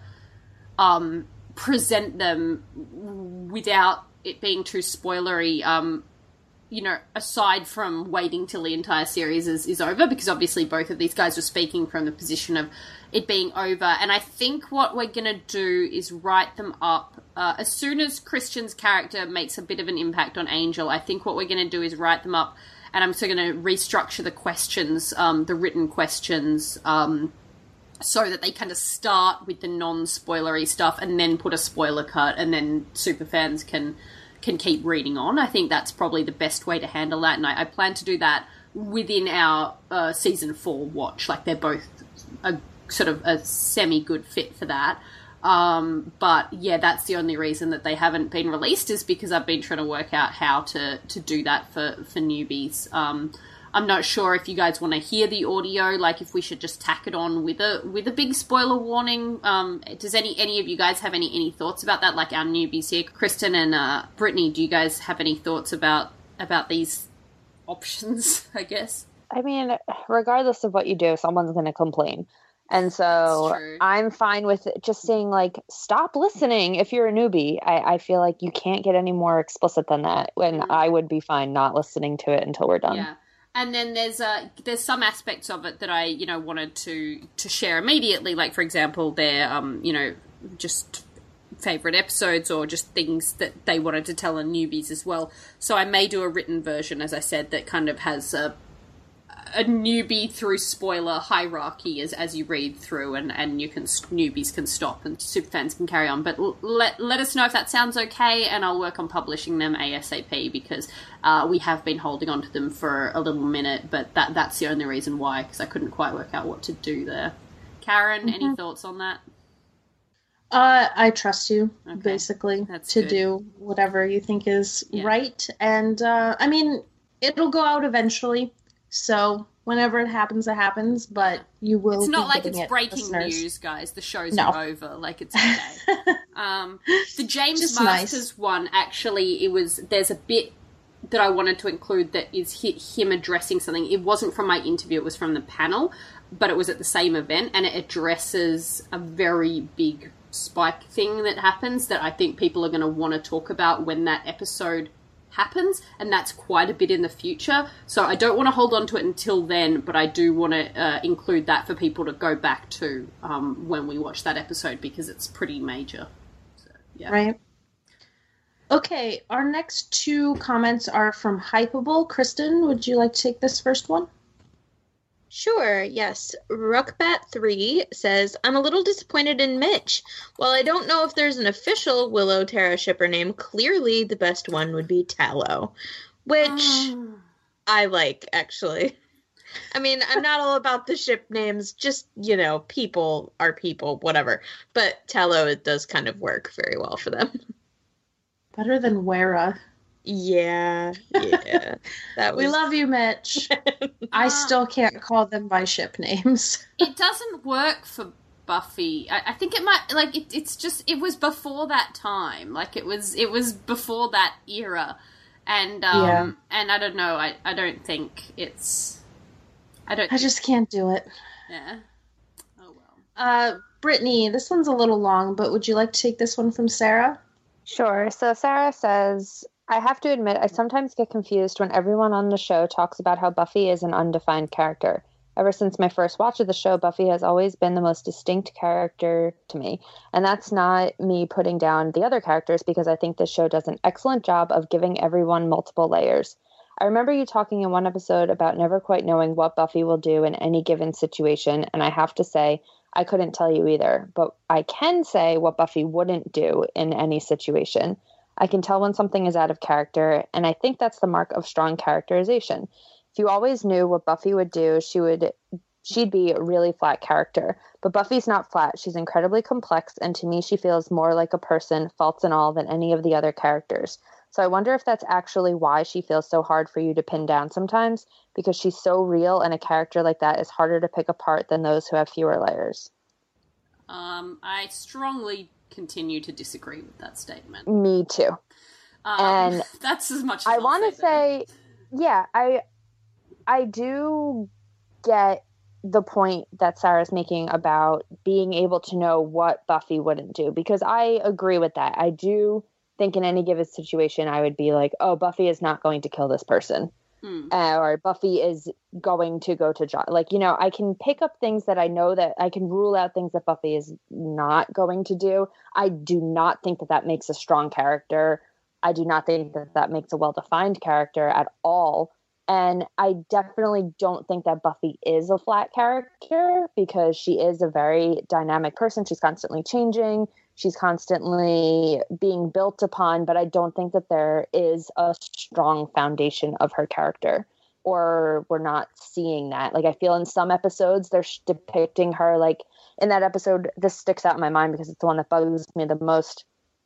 um, present them without it being too spoilery, um, you know, aside from waiting till the entire series is, is over, because obviously both of these guys are speaking from the position of it being over, and I think what we're going to do is write them up. Uh, as soon as Christian's character makes a bit of an impact on Angel, I think what we're going to do is write them up. And I'm still going to restructure the questions, um, the written questions, um, so that they kind of start with the non-spoilery stuff and then put a spoiler cut, and then superfans can can keep reading on. I think that's probably the best way to handle that, and I, I plan to do that within our uh, season four watch. Like, they're both a sort of a semi-good fit for that. Um, but yeah, that's the only reason that they haven't been released, is because I've been trying to work out how to, to do that for, for newbies. Um, I'm not sure if you guys want to hear the audio, like if we should just tack it on with a, with a big spoiler warning. Um, does any, any of you guys have any, any thoughts about that? Like our newbies here, Kristen and, uh, Brittany, do you guys have any thoughts about, about these options, I guess? I mean, regardless of what you do, someone's going to complain. And so I'm fine with just saying, like, stop listening if you're a newbie. I, I feel like you can't get any more explicit than that, and mm. I would be fine not listening to it until we're done. Yeah. And then there's uh, there's some aspects of it that I, you know, wanted to, to share immediately. Like, for example, their, um, you know, just favorite episodes or just things that they wanted to tell on newbies as well. So I may do a written version, as I said, that kind of has a a newbie through spoiler hierarchy as as you read through, and, and you can newbies can stop and superfans can carry on. But l- let let us know if that sounds okay, and I'll work on publishing them ASAP, because uh, we have been holding on to them for a little minute. But that that's the only reason why, because I couldn't quite work out what to do there. Karen, mm-hmm. any thoughts on that? Uh, I trust you, okay. basically, That's to good. do whatever you think is yeah. right. And uh, I mean, it'll go out eventually. So whenever it happens, it happens, but you will It's not be like it's it, breaking listeners. news, guys. The show's No. over. Like, it's okay. um, the James Just Masters nice. one, actually, it was, there's a bit that I wanted to include that is hi- him addressing something. It wasn't from my interview, it was from the panel, but it was at the same event, and it addresses a very big Spike thing that happens that I think people are going to want to talk about when that episode happens, and that's quite a bit in the future. So I don't want to hold on to it until then, but I do want to uh, include that for people to go back to um, when we watch that episode, because it's pretty major. So, yeah. Right. Okay, our next two comments are from Hypeable. Kristen, would you like to take this first one? Sure, yes. Ruckbat three says, I'm a little disappointed in Mitch. While I don't know if there's an official Willow Tara shipper name, clearly the best one would be Tallow, which oh. I like, actually. I mean, I'm not all about the ship names, just, you know, people are people, whatever. But Tallow, it does kind of work very well for them. Better than Wera. Yeah, yeah. That was... We love you, Mitch. I still can't call them by ship names. It doesn't work for Buffy. I, I think it might, like, it, it's just, it was before that time. Like, it was, it was before that era. And, um, yeah. and I don't know, I, I don't think it's, I don't. I just can't do it. Yeah. Oh, well. Uh, Brittany, this one's a little long, but would you like to take this one from Sarah? Sure. So Sarah says, I have to admit, I sometimes get confused when everyone on the show talks about how Buffy is an undefined character. Ever since my first watch of the show, Buffy has always been the most distinct character to me. And that's not me putting down the other characters, because I think this show does an excellent job of giving everyone multiple layers. I remember you talking in one episode about never quite knowing what Buffy will do in any given situation, and I have to say, I couldn't tell you either. But I can say what Buffy wouldn't do in any situation. I can tell when something is out of character, and I think that's the mark of strong characterization. If you always knew what Buffy would do, she would she'd be a really flat character. But Buffy's not flat. She's incredibly complex, and to me she feels more like a person, faults and all, than any of the other characters. So I wonder if that's actually why she feels so hard for you to pin down sometimes, because she's so real, and a character like that is harder to pick apart than those who have fewer layers. Um, I strongly continue to disagree with that statement. Me too. Um, and that's as much as I want to say, yeah, I I do get the point that Sarah's making about being able to know what Buffy wouldn't do, because I agree with that. I do think in any given situation, I would be like, oh, Buffy is not going to kill this person. Hmm. Uh, or Buffy is going to go to John. Like, you know, I can pick up things that I know that I can rule out things that Buffy is not going to do. I do not think that that makes a strong character. I do not think that that makes a well-defined character at all. And I definitely don't think that Buffy is a flat character, because she is a very dynamic person. She's constantly changing. She's constantly being built upon, but I don't think that there is a strong foundation of her character, or we're not seeing that. Like, I feel in some episodes they're depicting her, like in that episode, this sticks out in my mind because it's the one that bugs me the most,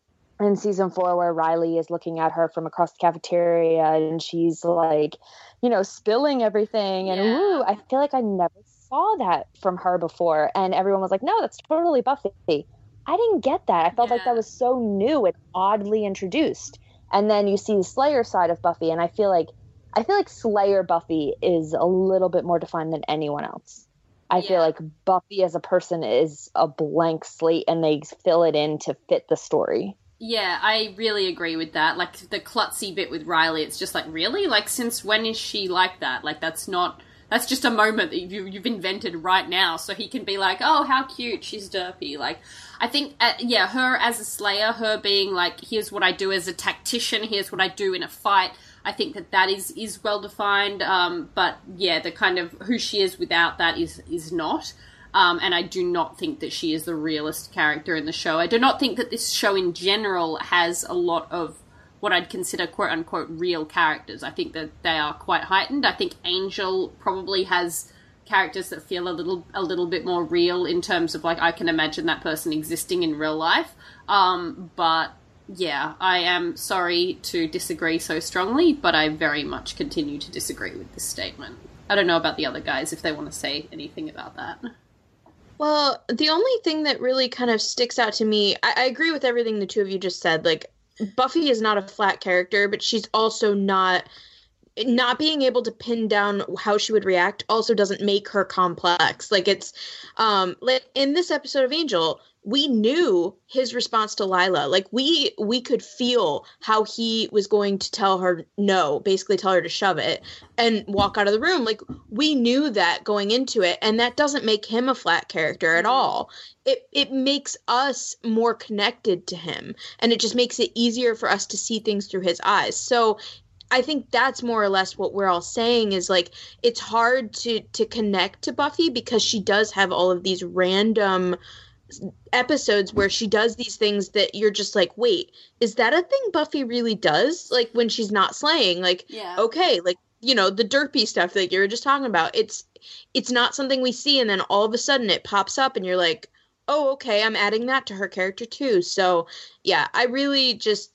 in season four, where Riley is looking at her from across the cafeteria and she's like, you know, spilling everything. And yeah. Ooh, I feel like I never saw that from her before. And everyone was like, no, that's totally Buffy. I didn't get that. I felt yeah. like that was so new and oddly introduced. And then you see the Slayer side of Buffy, and I feel like I feel like Slayer Buffy is a little bit more defined than anyone else. I yeah. feel like Buffy as a person is a blank slate, and they fill it in to fit the story. Yeah, I really agree with that. Like, the klutzy bit with Riley, it's just like, really? Like, since when is she like that? Like, that's not... That's just a moment that you, you've invented right now, so he can be like, oh, how cute, she's derpy. Like, I think, uh, yeah, her as a Slayer, her being like, here's what I do as a tactician, here's what I do in a fight, I think that that is, is well-defined, um, but, yeah, the kind of who she is without that is, is not. Um, and I do not think that she is the realest character in the show. I do not think that this show in general has a lot of what I'd consider quote-unquote real characters. I think that they are quite heightened. I think Angel probably has characters that feel a little a little bit more real in terms of, like, I can imagine that person existing in real life. Um, but, yeah, I am sorry to disagree so strongly, but I very much continue to disagree with this statement. I don't know about the other guys, if they want to say anything about that. Well, the only thing that really kind of sticks out to me, I, I agree with everything the two of you just said. Like, Buffy is not a flat character, but she's also not... Not being able to pin down how she would react also doesn't make her complex. Like, it's... Um, like in this episode of Angel, we knew his response to Lila. Like, we we could feel how he was going to tell her no, basically tell her to shove it, and walk out of the room. Like, we knew that going into it, and that doesn't make him a flat character at all. It it makes us more connected to him, and it just makes it easier for us to see things through his eyes. So I think that's more or less what we're all saying, is like, it's hard to to connect to Buffy because she does have all of these random episodes where she does these things that you're just like, wait, is that a thing Buffy really does? Like, when she's not slaying, like, yeah. okay, like, you know, the derpy stuff that you were just talking about, it's it's not something we see, and then all of a sudden it pops up and you're like, oh, okay, I'm adding that to her character too. So yeah, I really just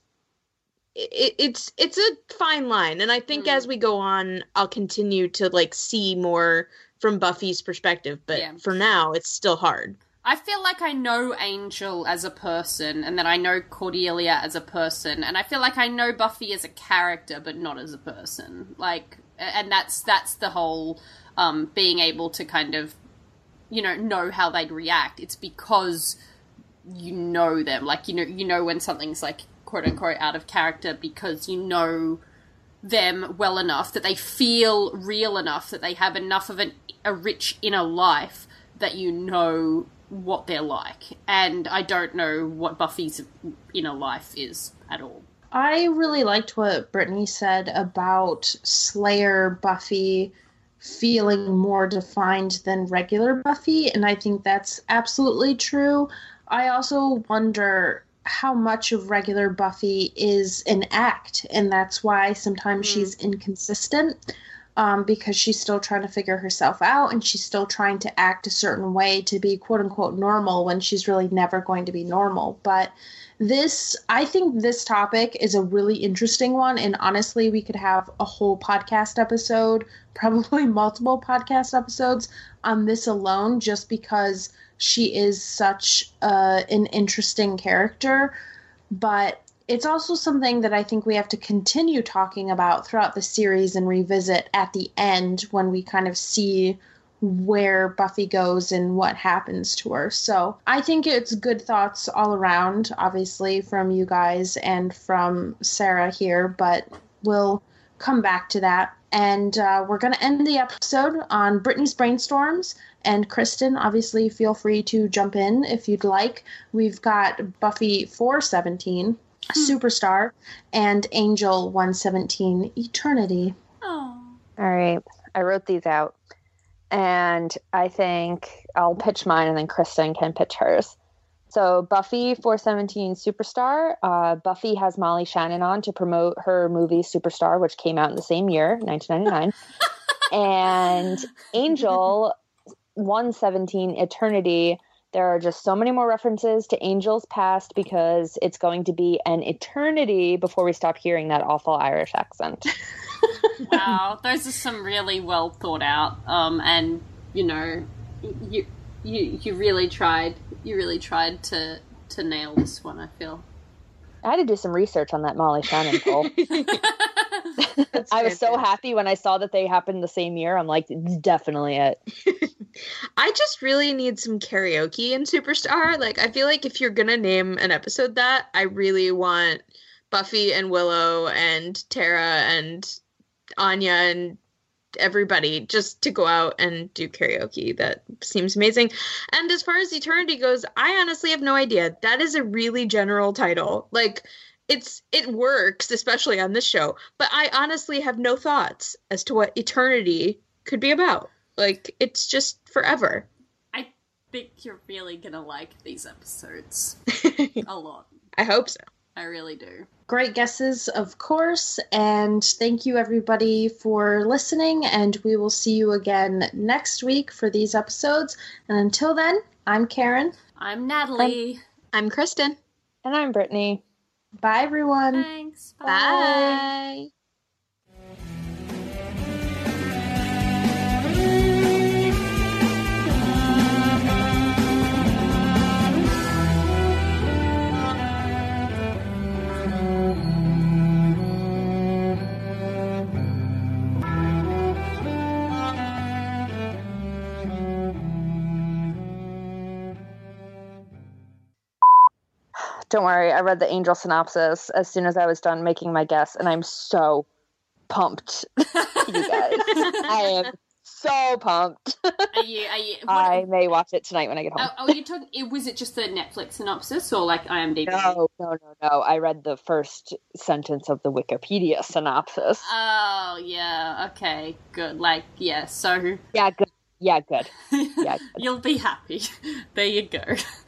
it, it's it's a fine line, and I think mm. as we go on, I'll continue to like see more from Buffy's perspective, but yeah. for now it's still hard. I feel like I know Angel as a person, and that I know Cordelia as a person, and I feel like I know Buffy as a character, but not as a person. Like, and that's that's the whole um, being able to kind of, you know, know how they'd react. It's because you know them. Like, you know, you know when something's like quote unquote out of character because you know them well enough, that they feel real enough, that they have enough of an, a rich inner life that you know what they're like. And I don't know what Buffy's inner life is at all. I really liked what Brittany said about Slayer Buffy feeling more defined than regular Buffy, and I think that's absolutely true. I also wonder how much of regular Buffy is an act, and that's why sometimes mm. she's inconsistent, um, because she's still trying to figure herself out, and she's still trying to act a certain way to be quote-unquote normal when she's really never going to be normal. But this, I think this topic is a really interesting one, and honestly, we could have a whole podcast episode, probably multiple podcast episodes on this alone, just because she is such uh, an interesting character. But it's also something that I think we have to continue talking about throughout the series and revisit at the end when we kind of see where Buffy goes and what happens to her. So I think it's good thoughts all around, obviously, from you guys and from Sarah here, but we'll come back to that. And uh, we're going to end the episode on Brittany's Brainstorms. And Kristen, obviously, feel free to jump in if you'd like. We've got Buffy four seventeen, hmm. Superstar, and Angel one seventeen, Eternity. Oh. All right. I wrote these out. And I think I'll pitch mine and then Kristen can pitch hers. So Buffy four seventeen Superstar. Uh, Buffy has Molly Shannon on to promote her movie Superstar, which came out in the same year, nineteen ninety-nine. And Angel one seventeen Eternity. There are just so many more references to Angel's past because it's going to be an eternity before we stop hearing that awful Irish accent. Wow, those are some really well thought out, um, and you know, you you you really tried, you really tried to to nail this one. I feel I had to do some research on that Molly Shannon poll. I was so happy when I saw that they happened the same year. I'm like, it's definitely it. I just really need some karaoke in Superstar. Like, I feel like if you're gonna name an episode that, I really want Buffy and Willow and Tara and Anya and everybody just to go out and do karaoke. That seems amazing. And as far as Eternity goes, I honestly have no idea. That is a really general title. Like, it's it works, especially on this show, but I honestly have no thoughts as to what Eternity could be about. Like, it's just forever. I think you're really gonna like these episodes a lot. I hope so. I really do. Great guesses, of course, and thank you everybody for listening, and we will see you again next week for these episodes. And until then, I'm Karen. I'm Natalie. I'm, I'm Kristen. And I'm Brittany. Bye, everyone. Thanks. Bye. Bye. Don't worry, I read the Angel synopsis as soon as I was done making my guess, and I'm so pumped, you guys. I am so pumped. Are you? Are you? What, I may watch it tonight when I get home. Oh, oh you talking? Was it just the Netflix synopsis or like IMDb? No, no, no, no. I read the first sentence of the Wikipedia synopsis. Oh, yeah. Okay, good. Like, yeah. So yeah, good. Yeah, good. Yeah, good. You'll be happy. There you go.